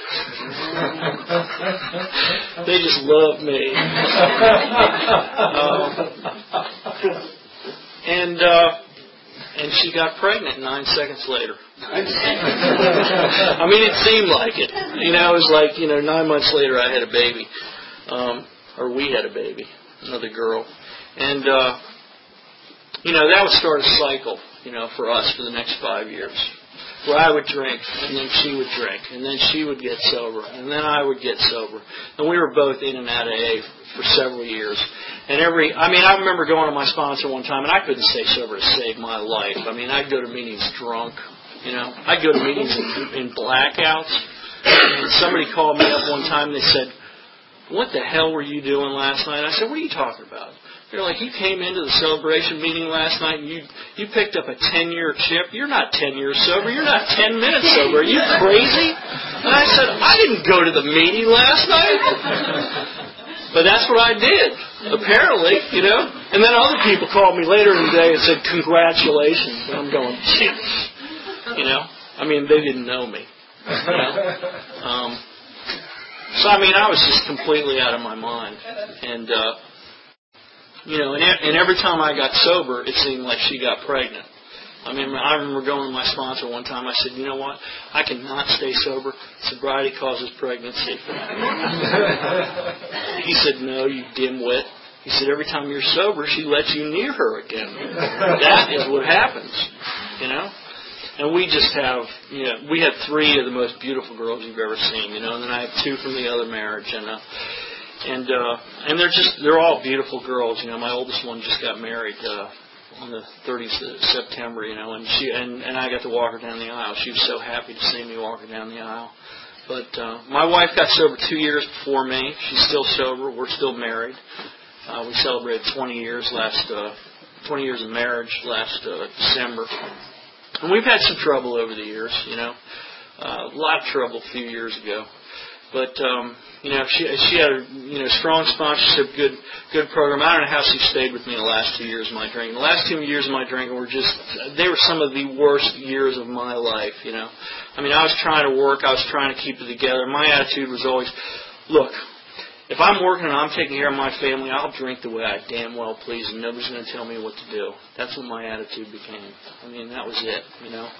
S1: They just love me. And she got pregnant 9 seconds later. It seemed like it. It was like, 9 months later I had a baby. Or we had a baby, another girl. And, that would start a cycle, for us for the next 5 years. Where I would drink, and then she would drink, and then she would get sober, and then I would get sober. And we were both in and out of AA for several years. And I remember going to my sponsor one time, and I couldn't stay sober to save my life. I'd go to meetings drunk, I'd go to meetings in blackouts. And somebody called me up one time, and they said, what the hell were you doing last night? I said, what are you talking about? They're like, you came into the celebration meeting last night and you picked up a 10-year chip. You're not 10 years sober. You're not 10 minutes sober. Are you crazy? And I said, I didn't go to the meeting last night. But that's what I did, apparently, you know. And then other people called me later in the day and said, congratulations. And I'm going, jeez. You know, I mean, they didn't know me. You know? So, I mean, I was just completely out of my mind. And, you know, and every time I got sober, it seemed like she got pregnant. I mean, I remember going to my sponsor one time. I said, you know what? I cannot stay sober. Sobriety causes pregnancy. He said, no, you dimwit. He said, every time you're sober, she lets you near her again. That is what happens, you know? And we just have, you know, we had 3 of the most beautiful girls you've ever seen, you know, and then I have 2 from the other marriage, and they're all beautiful girls, you know. My oldest one just got married on the 30th of September, you know, and I got to walk her down the aisle. She was so happy to see me walk her down the aisle. But my wife got sober 2 years before me. She's still sober. We're still married. We celebrated 20 years of marriage last December. And we've had some trouble over the years, you know, a lot of trouble a few years ago. But, you know, she had a, you know, strong sponsorship, good program. I don't know how she stayed with me the last 2 years of my drinking. The last 2 years of my drinking they were some of the worst years of my life, you know. I mean, I was trying to work. I was trying to keep it together. My attitude was always, look, if I'm working and I'm taking care of my family, I'll drink the way I damn well please, and nobody's going to tell me what to do. That's what my attitude became. I mean, that was it. You know,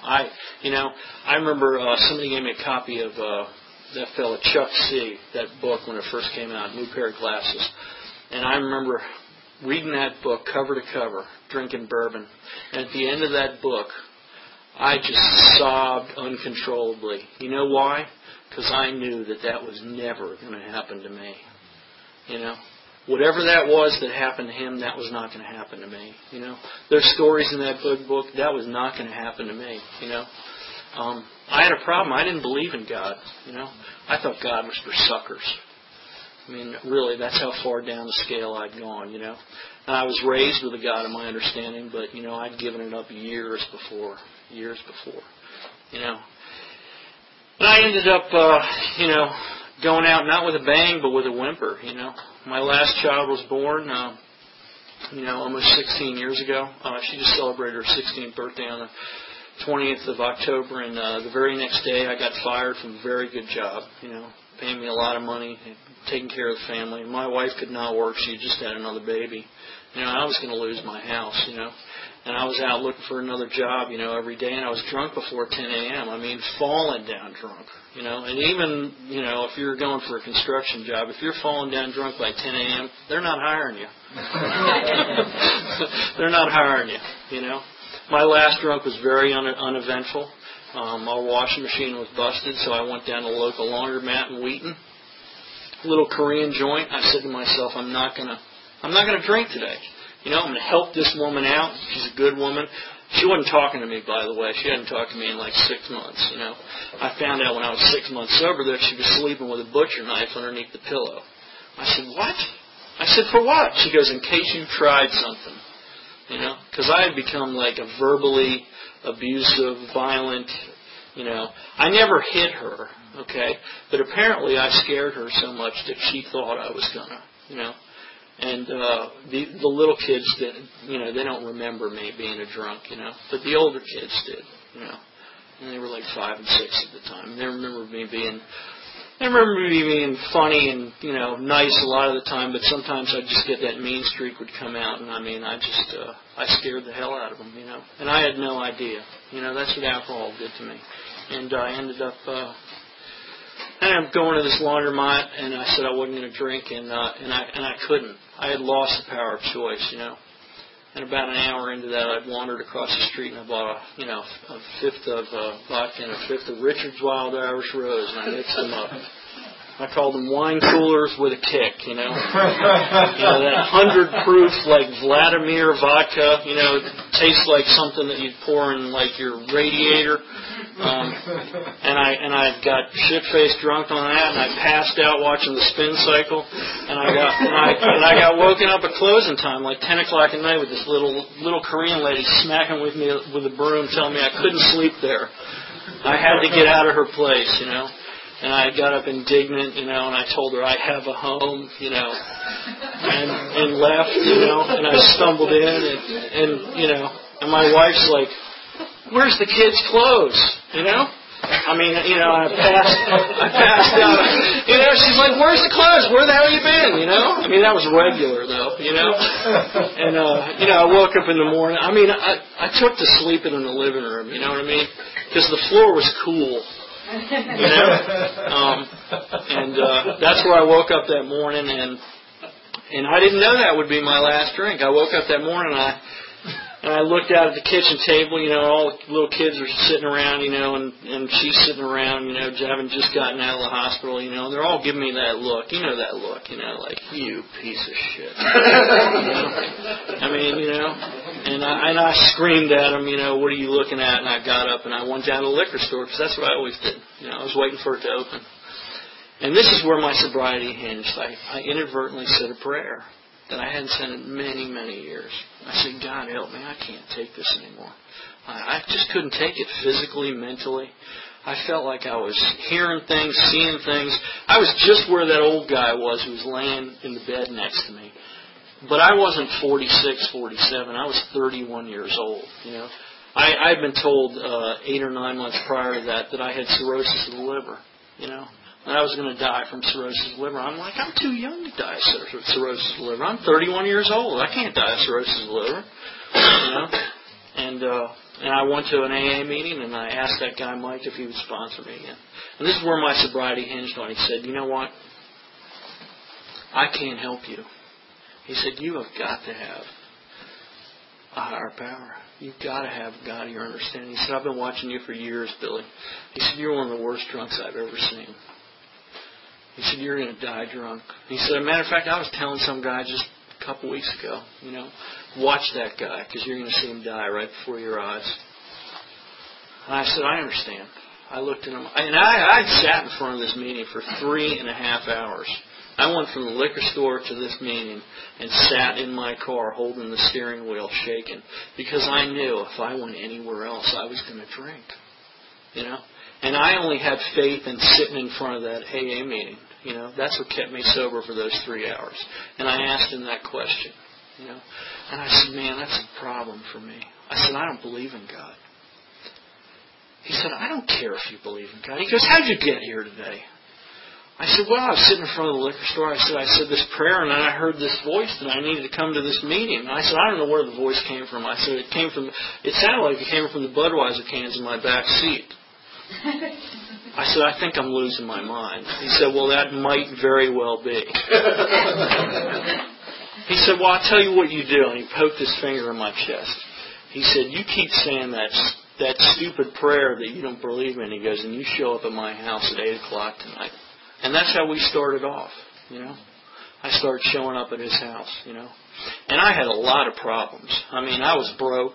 S1: I remember somebody gave me a copy of that fellow Chuck C. That book when it first came out, New Pair of Glasses, and I remember reading that book cover to cover, drinking bourbon, and at the end of that book, I just sobbed uncontrollably. You know why? Because I knew that was never going to happen to me. You know, whatever that was that happened to him, that was not going to happen to me. You know, there's stories in that book that was not going to happen to me. You know, I had a problem. I didn't believe in God. You know, I thought God was for suckers. I mean, really, that's how far down the scale I'd gone. You know, and I was raised with a God of my understanding, but you know, I'd given it up years before. You know, and I ended up, you know, going out not with a bang, but with a whimper, you know. My last child was born, you know, almost 16 years ago. She just celebrated her 16th birthday on the 20th of October, and the very next day I got fired from a very good job, you know, paying me a lot of money, taking care of the family. My wife could not work. She just had another baby. You know, I was going to lose my house, you know. And I was out looking for another job, you know, every day, and I was drunk before 10 a.m. I mean, falling down drunk, you know. And even, you know, if you're going for a construction job, if you're falling down drunk by 10 a.m., they're not hiring you. They're not hiring you, you know. My last drunk was very uneventful. Our washing machine was busted, so I went down to the local laundromat in Wheaton, little Korean joint. I said to myself, I'm not gonna drink today. You know, I'm going to help this woman out. She's a good woman. She wasn't talking to me, by the way. She hadn't talked to me in like 6 months, you know. I found out when I was 6 months sober that she was sleeping with a butcher knife underneath the pillow. I said, what? I said, for what? She goes, in case you tried something, you know. Because I had become like a verbally abusive, violent, you know. I never hit her, okay. But apparently I scared her so much that she thought I was going to, you know. And the little kids, you know, they don't remember me being a drunk, you know. But the older kids did, you know. And they were like 5 and 6 at the time. They remember me being funny and, you know, nice a lot of the time. But sometimes I'd just get that mean streak would come out. And, I mean, I scared the hell out of them, you know. And I had no idea. You know, that's what alcohol did to me. And I ended up... And I'm going to this laundromat, and I said I wasn't going to drink, and I couldn't. I had lost the power of choice, you know. And about an hour into that, I'd wandered across the street, and I bought a fifth of vodka and a fifth of Richard's Wild Irish Rose, and I mixed them up. I called them wine coolers with a kick, you know. You know, that 100 proof, like Vladimir vodka, you know, tastes like something that you'd pour in, like, your radiator. And I got shit-faced drunk on that, and I passed out watching the spin cycle, and I got woken up at closing time, like 10 o'clock at night, with this little Korean lady smacking with me with a broom, telling me I couldn't sleep there. I had to get out of her place, you know. And I got up indignant, and I told her I have a home, and left, and I stumbled in, and my wife's like, "Where's the kids' clothes?" I passed out. She's like, "Where's the clothes? Where the hell you been?" That was regular though, And I woke up in the morning. I took to sleeping in the living room. You know what I mean? Because the floor was cool. That's where I woke up that morning, and I didn't know that would be my last drink. I woke up that morning, and I looked out at the kitchen table. All the little kids are sitting around, and she's sitting around, having just gotten out of the hospital, and they're all giving me that look. That look, like, you piece of shit. And I screamed at them, what are you looking at? And I got up and I went down to the liquor store because that's what I always did. I was waiting for it to open. And this is where my sobriety hinged. I inadvertently said a prayer that I hadn't said in many, many years. I said, God help me, I can't take this anymore. I just couldn't take it physically, mentally. I felt like I was hearing things, seeing things. I was just where that old guy was who was laying in the bed next to me. But I wasn't 46, 47. I was 31 years old, I had been told 8 or 9 months prior to that I had cirrhosis of the liver, and I was going to die from cirrhosis of the liver. I'm like, I'm too young to die of cirrhosis of the liver. I'm 31 years old. I can't die of cirrhosis of the liver, And I went to an AA meeting, and I asked that guy, Mike, if he would sponsor me again. And this is where my sobriety hinged on. He said, you know what? I can't help you. He said, you have got to have a higher power. You've got to have God of your understanding. He said, I've been watching you for years, Billy. He said, you're one of the worst drunks I've ever seen. He said, you're going to die drunk. He said, as a matter of fact, I was telling some guy just a couple weeks ago, watch that guy because you're going to see him die right before your eyes. And I said, I understand. I looked at him, and I'd sat in front of this meeting for 3.5 hours. I went from the liquor store to this meeting and sat in my car holding the steering wheel shaking because I knew if I went anywhere else I was going to drink, And I only had faith in sitting in front of that AA meeting, That's what kept me sober for those 3 hours. And I asked him that question, And I said, man, that's a problem for me. I said, I don't believe in God. He said, I don't care if you believe in God. He goes, how'd you get here today? I said, well, I was sitting in front of the liquor store. I said this prayer, and then I heard this voice that I needed to come to this meeting. And I said, I don't know where the voice came from. I said, it sounded like it came from the Budweiser cans in my back seat. I said, I think I'm losing my mind. He said, well, that might very well be. He said, well, I'll tell you what you do. And he poked his finger in my chest. He said, you keep saying that stupid prayer that you don't believe in. He goes, and you show up at my house at 8 o'clock tonight. And that's how we started off, I started showing up at his house, And I had a lot of problems. I was broke,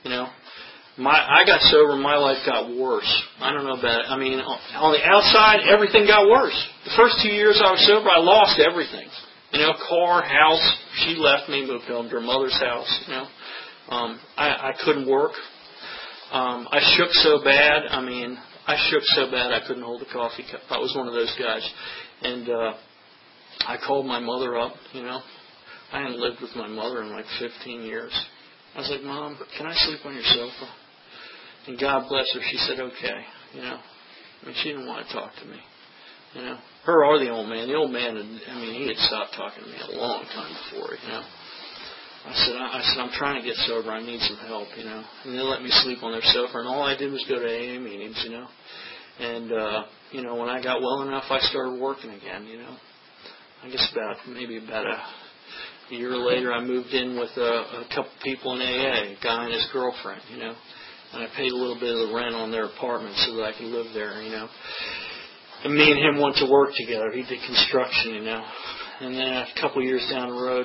S1: I got sober, my life got worse. I don't know about it. On the outside, everything got worse. The first 2 years I was sober, I lost everything. Car, house. She left me, moved home to her mother's house, I couldn't work. I shook so bad, I couldn't hold a coffee cup. I was one of those guys. And I called my mother up, I hadn't lived with my mother in like 15 years. I was like, Mom, can I sleep on your sofa? And God bless her, she said, okay, she didn't want to talk to me, Her or the old man. The old man, he had stopped talking to me a long time before, I said, I'm trying to get sober. I need some help, And they let me sleep on their sofa, and all I did was go to AA meetings, And, when I got well enough, I started working again, I guess about a year later, I moved in with a couple people in AA, a guy and his girlfriend, And I paid a little bit of the rent on their apartment so that I could live there, And me and him went to work together. He did construction, And then a couple years down the road,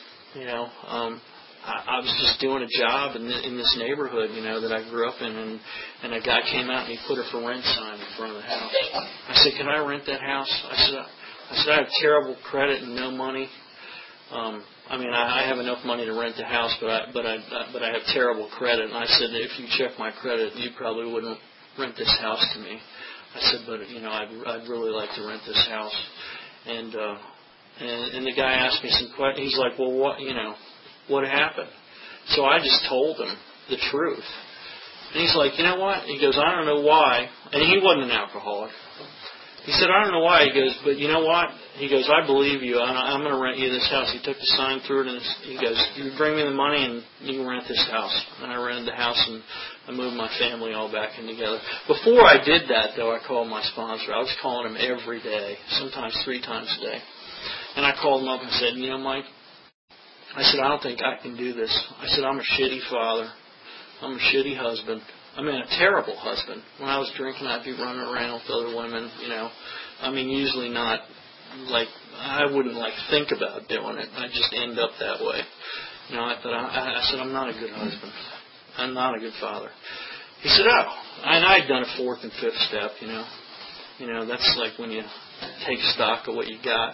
S1: I was just doing a job in this neighborhood, that I grew up in, and a guy came out and he put a for rent sign in front of the house. I said, can I rent that house? I said, I have terrible credit and no money. I have enough money to rent the house, but I have terrible credit. And I said, if you check my credit, you probably wouldn't rent this house to me. I said, but I'd really like to rent this house. And the guy asked me some questions. He's like, well, what happened? So I just told him the truth. And he's like, you know what? He goes, I don't know why. And he wasn't an alcoholic. He said, I don't know why. He goes, but you know what? He goes, I believe you. I'm going to rent you this house. He took the sign through it, and he goes, you bring me the money, and you can rent this house. And I rented the house, and I moved my family all back in together. Before I did that, though, I called my sponsor. I was calling him every day, sometimes 3 times a day. And I called him up and said, Mike, I said, I don't think I can do this. I said, I'm a shitty father. I'm a shitty husband. I mean, a terrible husband. When I was drinking, I'd be running around with other women, I mean, usually not, I wouldn't, think about doing it. I'd just end up that way. I thought, I said, I'm not a good husband. I'm not a good father. He said, oh. And I'd done a 4th and 5th step, that's like when you take stock of what you got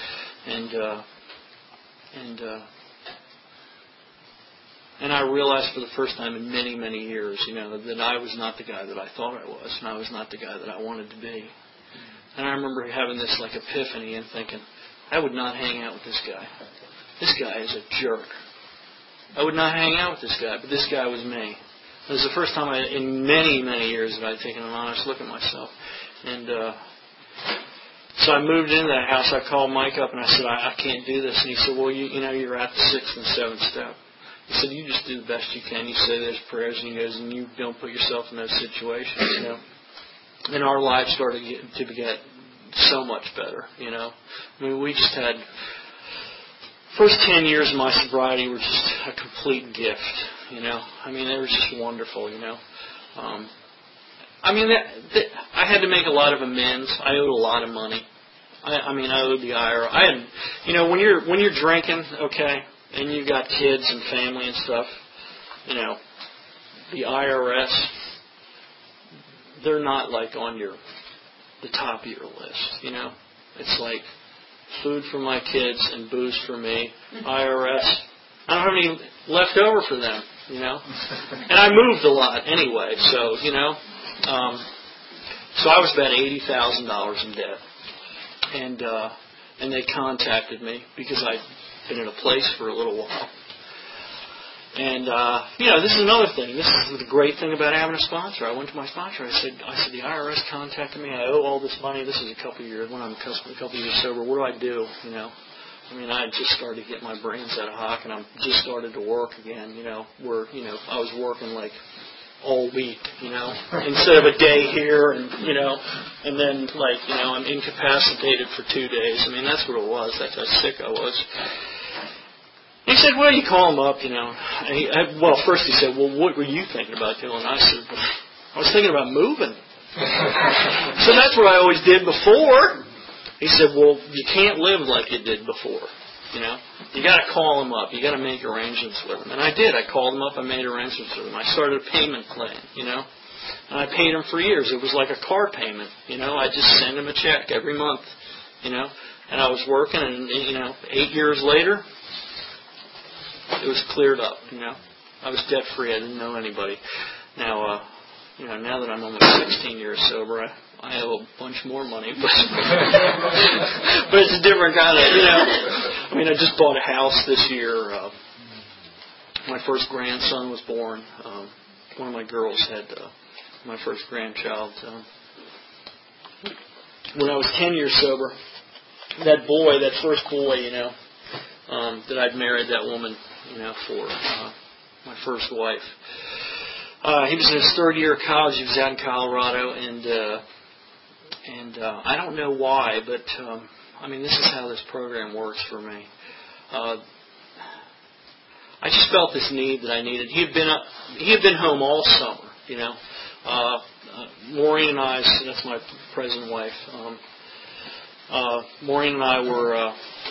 S1: and I realized for the first time in many, many years, that I was not the guy that I thought I was, and I was not the guy that I wanted to be. And I remember having this epiphany and thinking, I would not hang out with this guy. This guy is a jerk. I would not hang out with this guy, but this guy was me. It was the first time in many, many years that I'd taken an honest look at myself. And so I moved into that house. I called Mike up and I said, I can't do this. And he said, well, you're at the 6th and 7th step. He said, you just do the best you can. You say those prayers, and he goes, and you don't put yourself in those situations, And our lives started to get so much better, I mean, we just had, first 10 years of my sobriety were just a complete gift, I mean, they were just wonderful, I mean, I had to make a lot of amends. I owed a lot of money. I owed the IRS. When you're drinking, okay, and you've got kids and family and stuff, the IRS, they're not on the top of your list, It's like food for my kids and booze for me. IRS, I don't have any left over for them, And I moved a lot anyway, so, so I was about $80,000 in debt. And they contacted me because I'd been in a place for a little while. And, this is another thing. This is the great thing about having a sponsor. I went to my sponsor. I said, the IRS contacted me. I owe all this money. This is a couple of years, when I'm a couple of years sober. What do I do, I had just started to get my brains out of hock, and I just started to work again, where, I was working all week, instead of a day here, and then I'm incapacitated for 2 days. I mean, that's what it was. That's how sick I was. He said, well, you call him up, first he said, well, what were you thinking about doing? I said, well, I was thinking about moving. So that's what I always did before. He said, well, you can't live like you did before, You got to call him up. You got to make arrangements with him. And I did. I called him up. I made arrangements with him. I started a payment plan, And I paid him for years. It was like a car payment, I just send him a check every month, And I was working, and, 8 years later, it was cleared up, I was debt-free. I didn't know anybody. Now, now that I'm almost 16 years sober, I owe a bunch more money, but but it's a different kind of, I just bought a house this year. My first grandson was born. One of my girls had my first grandchild. When I was 10 years sober, that first boy, that I'd married that woman, for my first wife. He was in his 3rd year of college. He was out in Colorado, and I don't know why, but this is how this program works for me. I just felt this need that I needed. He had been home all summer, Maureen and I, that's my present wife. Maureen and I were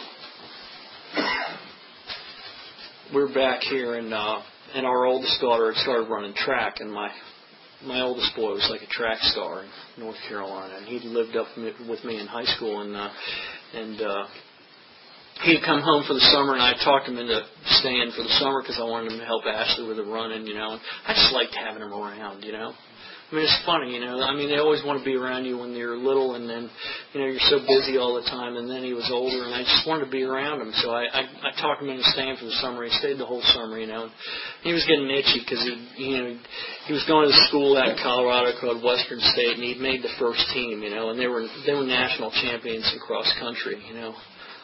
S1: back here, and our oldest daughter had started running track, and my oldest boy was like a track star in North Carolina, and he'd lived up with me in high school, and he'd come home for the summer, and I talked him into staying for the summer because I wanted him to help Ashley with the running, and I just liked having him around, I mean, it's funny, you know. I mean, they always want to be around you when you're little, and then, you know, you're so busy all the time. And then he was older, and I just wanted to be around him. So I talked him into staying for the summer. He stayed the whole summer, you know. He was getting itchy because he was going to school out in Colorado called Western State, and he'd made the first team, you know. And they were national champions in cross country, you know.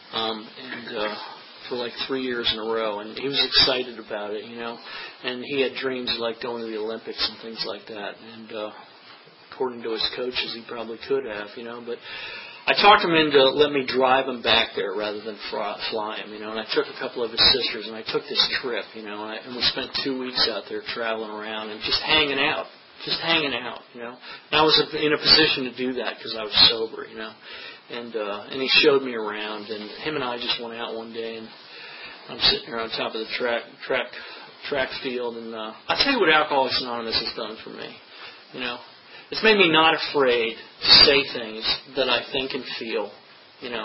S1: For like 3 years in a row, and he was excited about it, you know, and he had dreams of like going to the Olympics and things like that, and according to his coaches, he probably could have, you know, but I talked him into let me drive him back there rather than fly him, you know, and I took a couple of his sisters, and I took this trip, you know, and we spent 2 weeks out there traveling around and just hanging out, you know, and I was in a position to do that because I was sober, you know. And he showed me around, and him and I just went out one day, and I'm sitting there on top of the track field, and I'll tell you what Alcoholics Anonymous has done for me. You know, it's made me not afraid to say things that I think and feel. You know,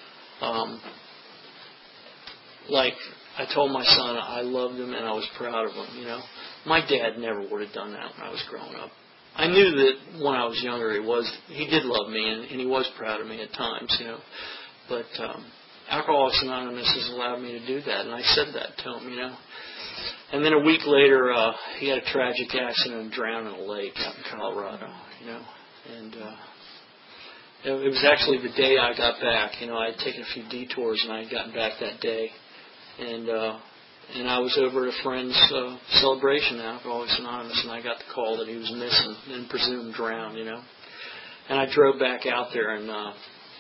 S1: like I told my son I loved him and I was proud of him. You know, my dad never would have done that when I was growing up. I knew that when I was younger he did love me and he was proud of me at times, you know. But Alcoholics Anonymous has allowed me to do that, and I said that to him, you know. And then a week later, he had a tragic accident and drowned in a lake out in Colorado, you know. And it was actually the day I got back. You know, I had taken a few detours, and I had gotten back that day. And I was over at a friend's celebration at Alcoholics Anonymous, and I got the call that he was missing and presumed drowned, you know. And I drove back out there, and oh,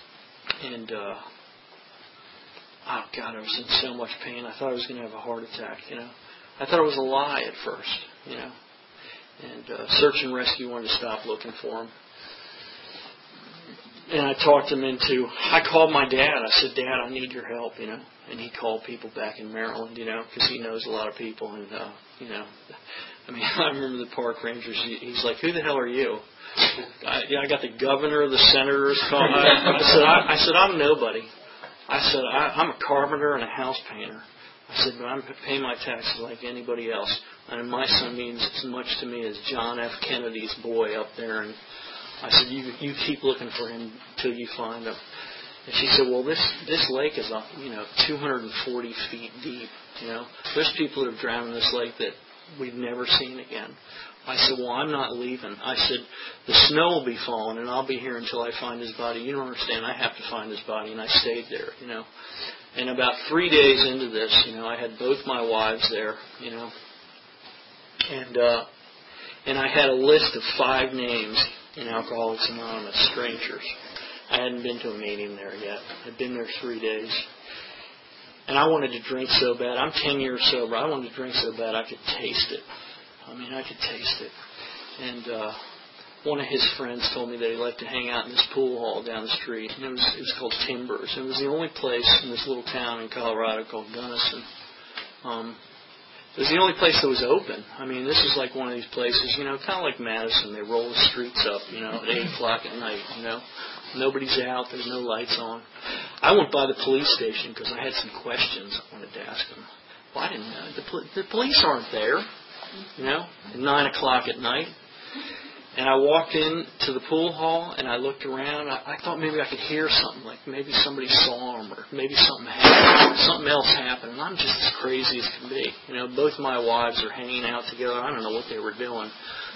S1: God, I was in so much pain. I thought I was going to have a heart attack, you know. I thought it was a lie at first, you know. And Search and Rescue wanted to stop looking for him. And I talked him into, I called my dad. I said, Dad, I need your help, you know. And he called people back in Maryland, you know, because he knows a lot of people. And, you know, I mean, I remember the park rangers. He's like, who the hell are you? I got the governor, the senators calling. I said, I'm nobody. I said, I'm a carpenter and a house painter. I said, but I'm paying my taxes like anybody else. And my son means as much to me as John F. Kennedy's boy up there. And I said, you keep looking for him till you find him. And she said, well, this lake is, 240 feet deep, you know. There's people that have drowned in this lake that we've never seen again. I said, well, I'm not leaving. I said, the snow will be falling, and I'll be here until I find his body. You don't understand. I have to find his body. And I stayed there, you know. And about 3 days into this, you know, I had both my wives there, you know. And I had a list of 5 names in Alcoholics Anonymous, strangers. I hadn't been to a meeting there yet. I'd been there 3 days. And I wanted to drink so bad. I'm 10 years sober. I wanted to drink so bad I could taste it. I mean, I could taste it. And one of his friends told me that he liked to hang out in this pool hall down the street. And it was called Timbers. It was the only place in this little town in Colorado called Gunnison. It was the only place that was open. I mean, this is like one of these places, you know, kind of like Madison. They roll the streets up, you know, at 8 o'clock at night, you know. Nobody's out. There's no lights on. I went by the police station because I had some questions I wanted to ask them. Well, I didn't know. The police aren't there, you know, at 9 o'clock at night. And I walked into the pool hall, and I looked around. I thought maybe I could hear something, like maybe somebody saw him, or maybe something else happened. And I'm just as crazy as can be. You know, both my wives are hanging out together. I don't know what they were doing.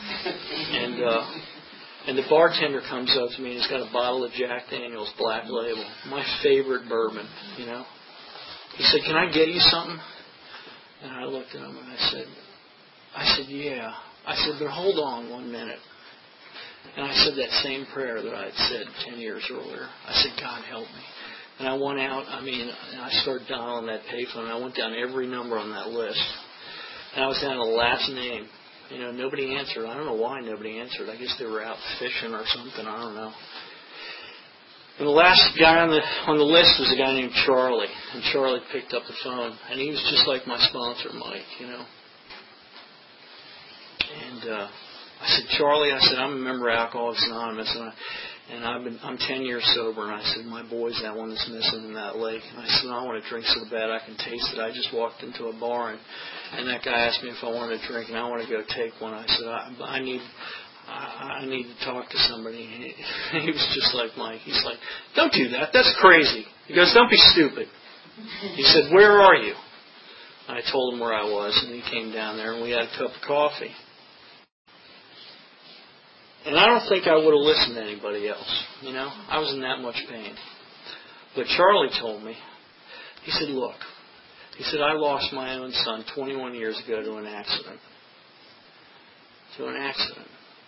S1: And the bartender comes up to me, and he's got a bottle of Jack Daniel's Black Label, my favorite bourbon, you know. He said, can I get you something? And I looked at him, and I said, yeah. I said, but hold on 1 minute. And I said that same prayer that I had said 10 years earlier. I said, God, help me. And I went out, and I started dialing that payphone. I went down every number on that list. And I was down to the last name. You know, nobody answered. I don't know why nobody answered. I guess they were out fishing or something. I don't know. And the last guy on the list was a guy named Charlie. And Charlie picked up the phone. And he was just like my sponsor, Mike, you know. And I said, Charlie, I said, I'm a member of Alcoholics Anonymous, and I'm 10 years sober. And I said, my boy's that one that's missing in that lake. And I said, I want to drink so bad I can taste it. I just walked into a bar, and that guy asked me if I wanted a drink, and I want to go take one. I said, I need to talk to somebody. He was just like Mike. He's like, don't do that. That's crazy. He goes, don't be stupid. He said, where are you? I told him where I was, and he came down there, and we had a cup of coffee. And I don't think I would have listened to anybody else. You know, I was in that much pain. But Charlie told me, he said, look, he said, I lost my own son 21 years ago to an accident. To an accident.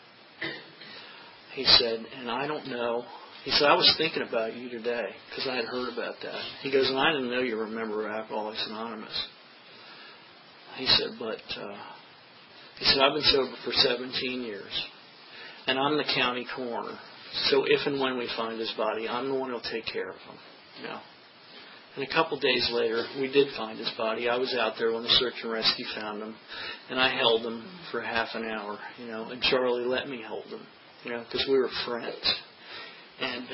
S1: He said, and I don't know. He said, I was thinking about you today because I had heard about that. He goes, and I didn't know you remember Alcoholics Anonymous. He said, but he said, I've been sober for 17 years. And I'm the county coroner. So if and when we find his body, I'm the one who'll take care of him. You know. And a couple days later, we did find his body. I was out there when the search and rescue found him. And I held him for half an hour, you know. And Charlie let me hold him, you know, because we were friends. And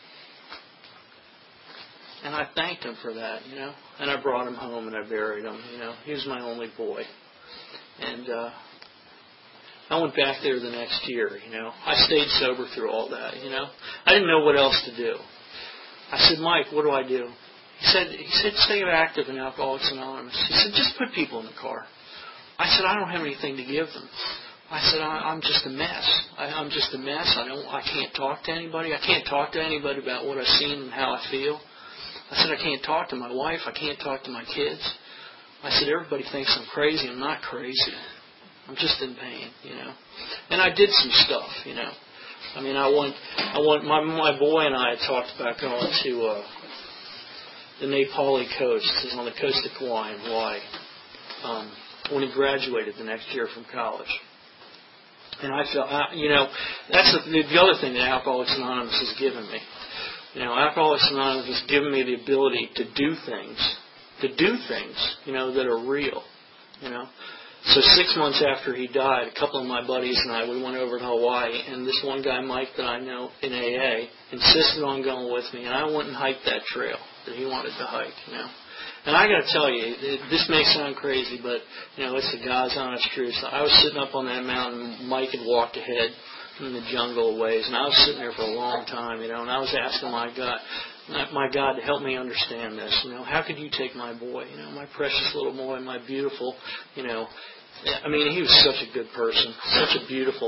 S1: I thanked him for that, you know. And I brought him home and I buried him, you know. He was my only boy. And I went back there the next year, you know. I stayed sober through all that, you know. I didn't know what else to do. I said, Mike, what do I do? He said, stay active in Alcoholics Anonymous. He said, just put people in the car. I said, I don't have anything to give them. I said, I'm just a mess. I'm just a mess. I can't talk to anybody. I can't talk to anybody about what I've seen and how I feel. I said, I can't talk to my wife. I can't talk to my kids. I said, everybody thinks I'm crazy. I'm not crazy. I'm just in pain, you know. And I did some stuff, you know. I mean, my boy and I had talked about going to the Nepali coast. It's on the coast of Kauai in Hawaii. When he graduated the next year from college. And I felt, you know, that's the other thing that Alcoholics Anonymous has given me. You know, Alcoholics Anonymous has given me the ability to do things, you know, that are real, you know. So 6 months after he died, a couple of my buddies and I, we went over to Hawaii, and this one guy, Mike, that I know in AA, insisted on going with me, and I went and hiked that trail that he wanted to hike, you know. And I got to tell you, this may sound crazy, but, you know, it's the God's honest truth. So I was sitting up on that mountain, Mike had walked ahead in the jungle a ways, and I was sitting there for a long time, you know, and I was asking my God to help me understand this, you know. How could you take my boy, you know, my precious little boy, my beautiful, you know. I mean, he was such a good person, such a beautiful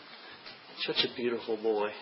S1: boy.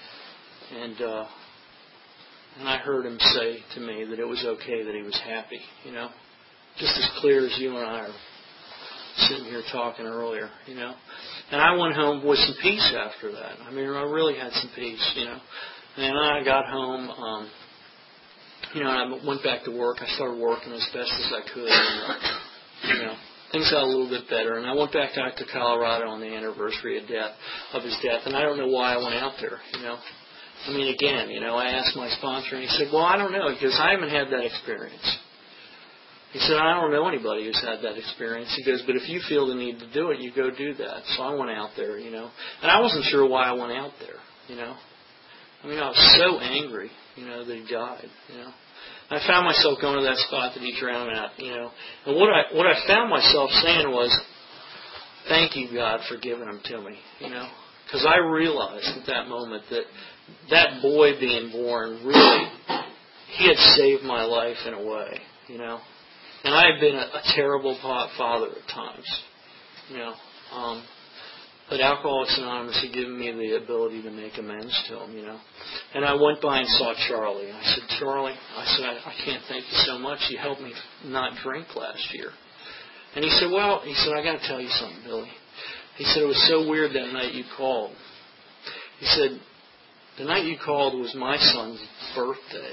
S1: And I heard him say to me that it was okay that he was happy, you know. Just as clear as you and I are sitting here talking earlier, you know. And I went home with some peace after that. I mean, I really had some peace, you know. And then I got home, you know, and I went back to work. I started working as best as I could, and, you know, things got a little bit better. And I went back to Colorado on the anniversary of his death, and I don't know why I went out there, you know. I mean, again, you know, I asked my sponsor, and he said, well, I don't know, because I haven't had that experience. He said, I don't know anybody who's had that experience. He goes, but if you feel the need to do it, you go do that. So I went out there, you know. And I wasn't sure why I went out there, you know. I mean, I was so angry, you know, that he died, you know. I found myself going to that spot that he drowned at, you know. And what I found myself saying was, thank you, God, for giving him to me, you know. Because I realized at that moment that boy being born, really, he had saved my life in a way, you know. And I had been a terrible father at times, you know. But Alcoholics Anonymous had given me the ability to make amends to him, you know. And I went by and saw Charlie. And I said, Charlie, I can't thank you so much. You helped me not drink last year. And he said, I got to tell you something, Billy. He said, it was so weird that night you called. He said, the night you called was my son's birthday.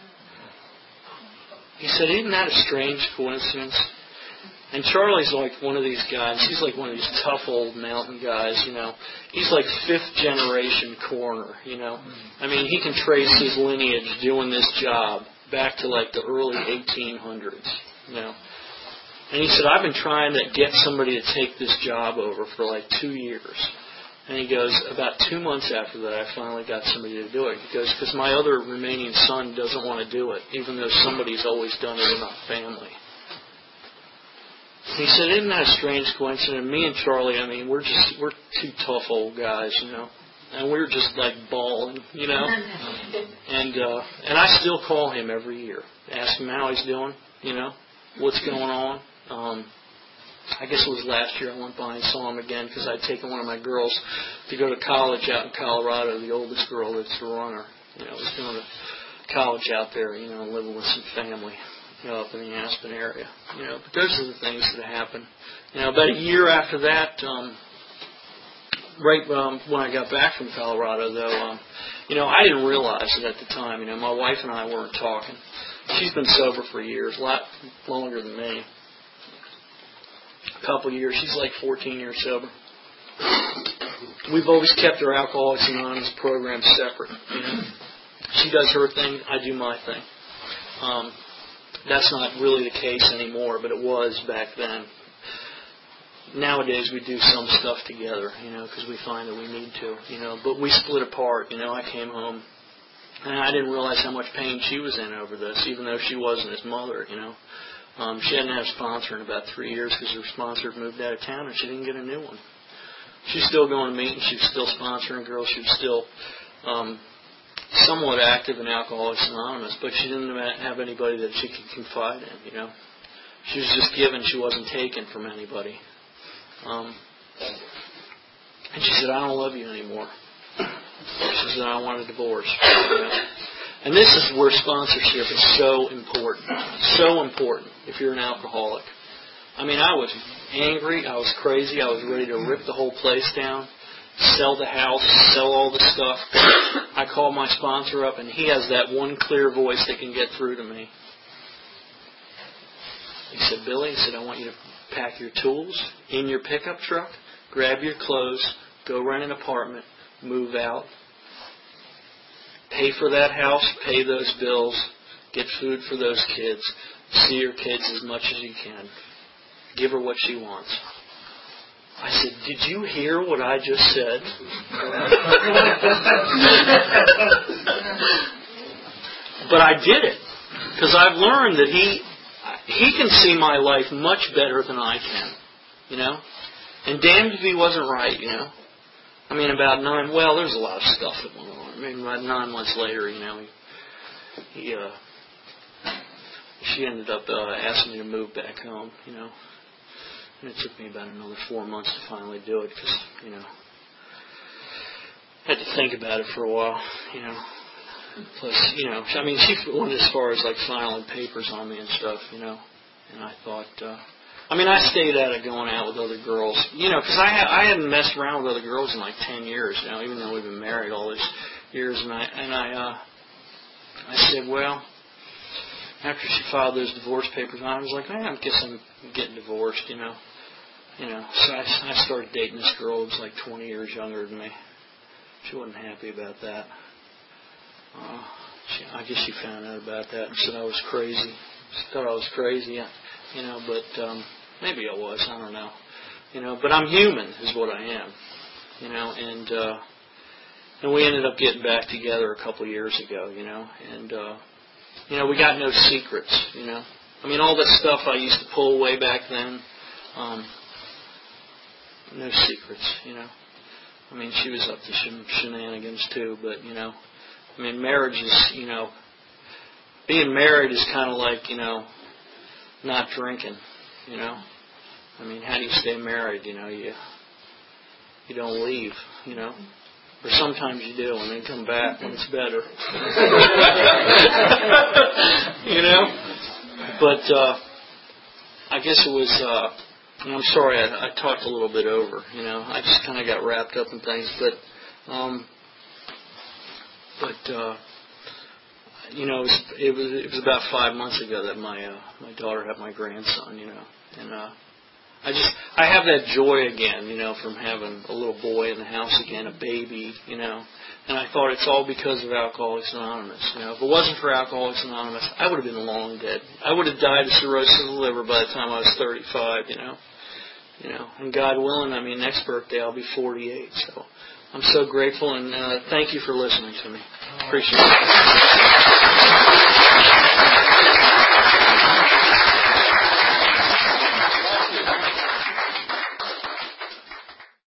S1: He said, isn't that a strange coincidence? And Charlie's like one of these guys. He's like one of these tough old mountain guys, you know. He's like 5th generation coroner, you know. I mean, he can trace his lineage doing this job back to like the early 1800s, you know. And he said, I've been trying to get somebody to take this job over for like 2 years. And he goes, about 2 months after that, I finally got somebody to do it. He goes, because my other remaining son doesn't want to do it, even though somebody's always done it in our family. He said, isn't that a strange coincidence? Me and Charlie, I mean, we're two tough old guys, you know. And we're just like bawling, you know. And I still call him every year, ask him how he's doing, you know, what's going on. I guess it was last year I went by and saw him again because I'd taken one of my girls to go to college out in Colorado, the oldest girl that's a runner. You know, was going to college out there, you know, living with some family, you know, up in the Aspen area. You know, but those are the things that happen. You know, about a year after that, when I got back from Colorado, though, you know, I didn't realize it at the time. You know, my wife and I weren't talking. She's been sober for years, a lot longer than me. A couple years. She's like 14 years sober. We've always kept our Alcoholics Anonymous program separate. You know? She does her thing, I do my thing. That's not really the case anymore, but it was back then. Nowadays we do some stuff together, you know, because we find that we need to, you know. But we split apart, you know. I came home, and I didn't realize how much pain she was in over this, even though she wasn't his mother, you know. She hadn't had a sponsor in about 3 years because her sponsor had moved out of town, and she didn't get a new one. She's still going to meetings. She was still sponsoring girls. She was still somewhat active in Alcoholics Anonymous, but she didn't have anybody that she could confide in, you know. She was just given. She wasn't taken from anybody. And she said, I don't love you anymore. She said, I want a divorce. You know? And this is where sponsorship is so important. So important if you're an alcoholic. I mean, I was angry. I was crazy. I was ready to rip the whole place down, sell the house, sell all the stuff. I called my sponsor up, and he has that one clear voice that can get through to me. He said, Billy, he said, I want you to pack your tools in your pickup truck, grab your clothes, go rent an apartment, move out, pay for that house, pay those bills, get food for those kids, see your kids as much as you can. Give her what she wants. I said, did you hear what I just said? But I did it. Because I've learned that he can see my life much better than I can. You know? And damned if he wasn't right, you know? I mean, there's a lot of stuff that went on. I mean, about 9 months later, you know, she ended up asking me to move back home, you know. And it took me about another 4 months to finally do it because, you know, I had to think about it for a while, you know. Plus, you know, I mean, she went as far as, like, filing papers on me and stuff, you know. And I thought, I stayed out of going out with other girls, you know, because I hadn't messed around with other girls in, like, 10 years, you know, even though we've been married all these years. And I said, well, after she filed those divorce papers, I was like, I guess I'm getting divorced, you know. You know, so I started dating this girl who was like 20 years younger than me. She wasn't happy about that. I guess she found out about that and said I was crazy. She thought I was crazy, you know, but maybe I was. I don't know. You know, but I'm human is what I am. You know, and we ended up getting back together a couple of years ago, you know, and you know, we got no secrets, you know. I mean, all the stuff I used to pull way back then, no secrets, you know. I mean, she was up to shenanigans too, but, you know, I mean, marriage is, you know, being married is kind of like, you know, not drinking, you know. I mean, how do you stay married, you know? You don't leave, you know. Or sometimes you do, and then come back when it's better. You know? But I guess it was, and I'm sorry I talked a little bit over, you know. I just kind of got wrapped up in things. But you know, it was about 5 months ago that my daughter had my grandson, you know. And I have that joy again, you know, from having a little boy in the house again, a baby, you know. And I thought it's all because of Alcoholics Anonymous. You know, if it wasn't for Alcoholics Anonymous, I would have been long dead. I would have died of cirrhosis of the liver by the time I was 35, you know. You know, and God willing, I mean, next birthday I'll be 48. So I'm so grateful, and thank you for listening to me. Appreciate it.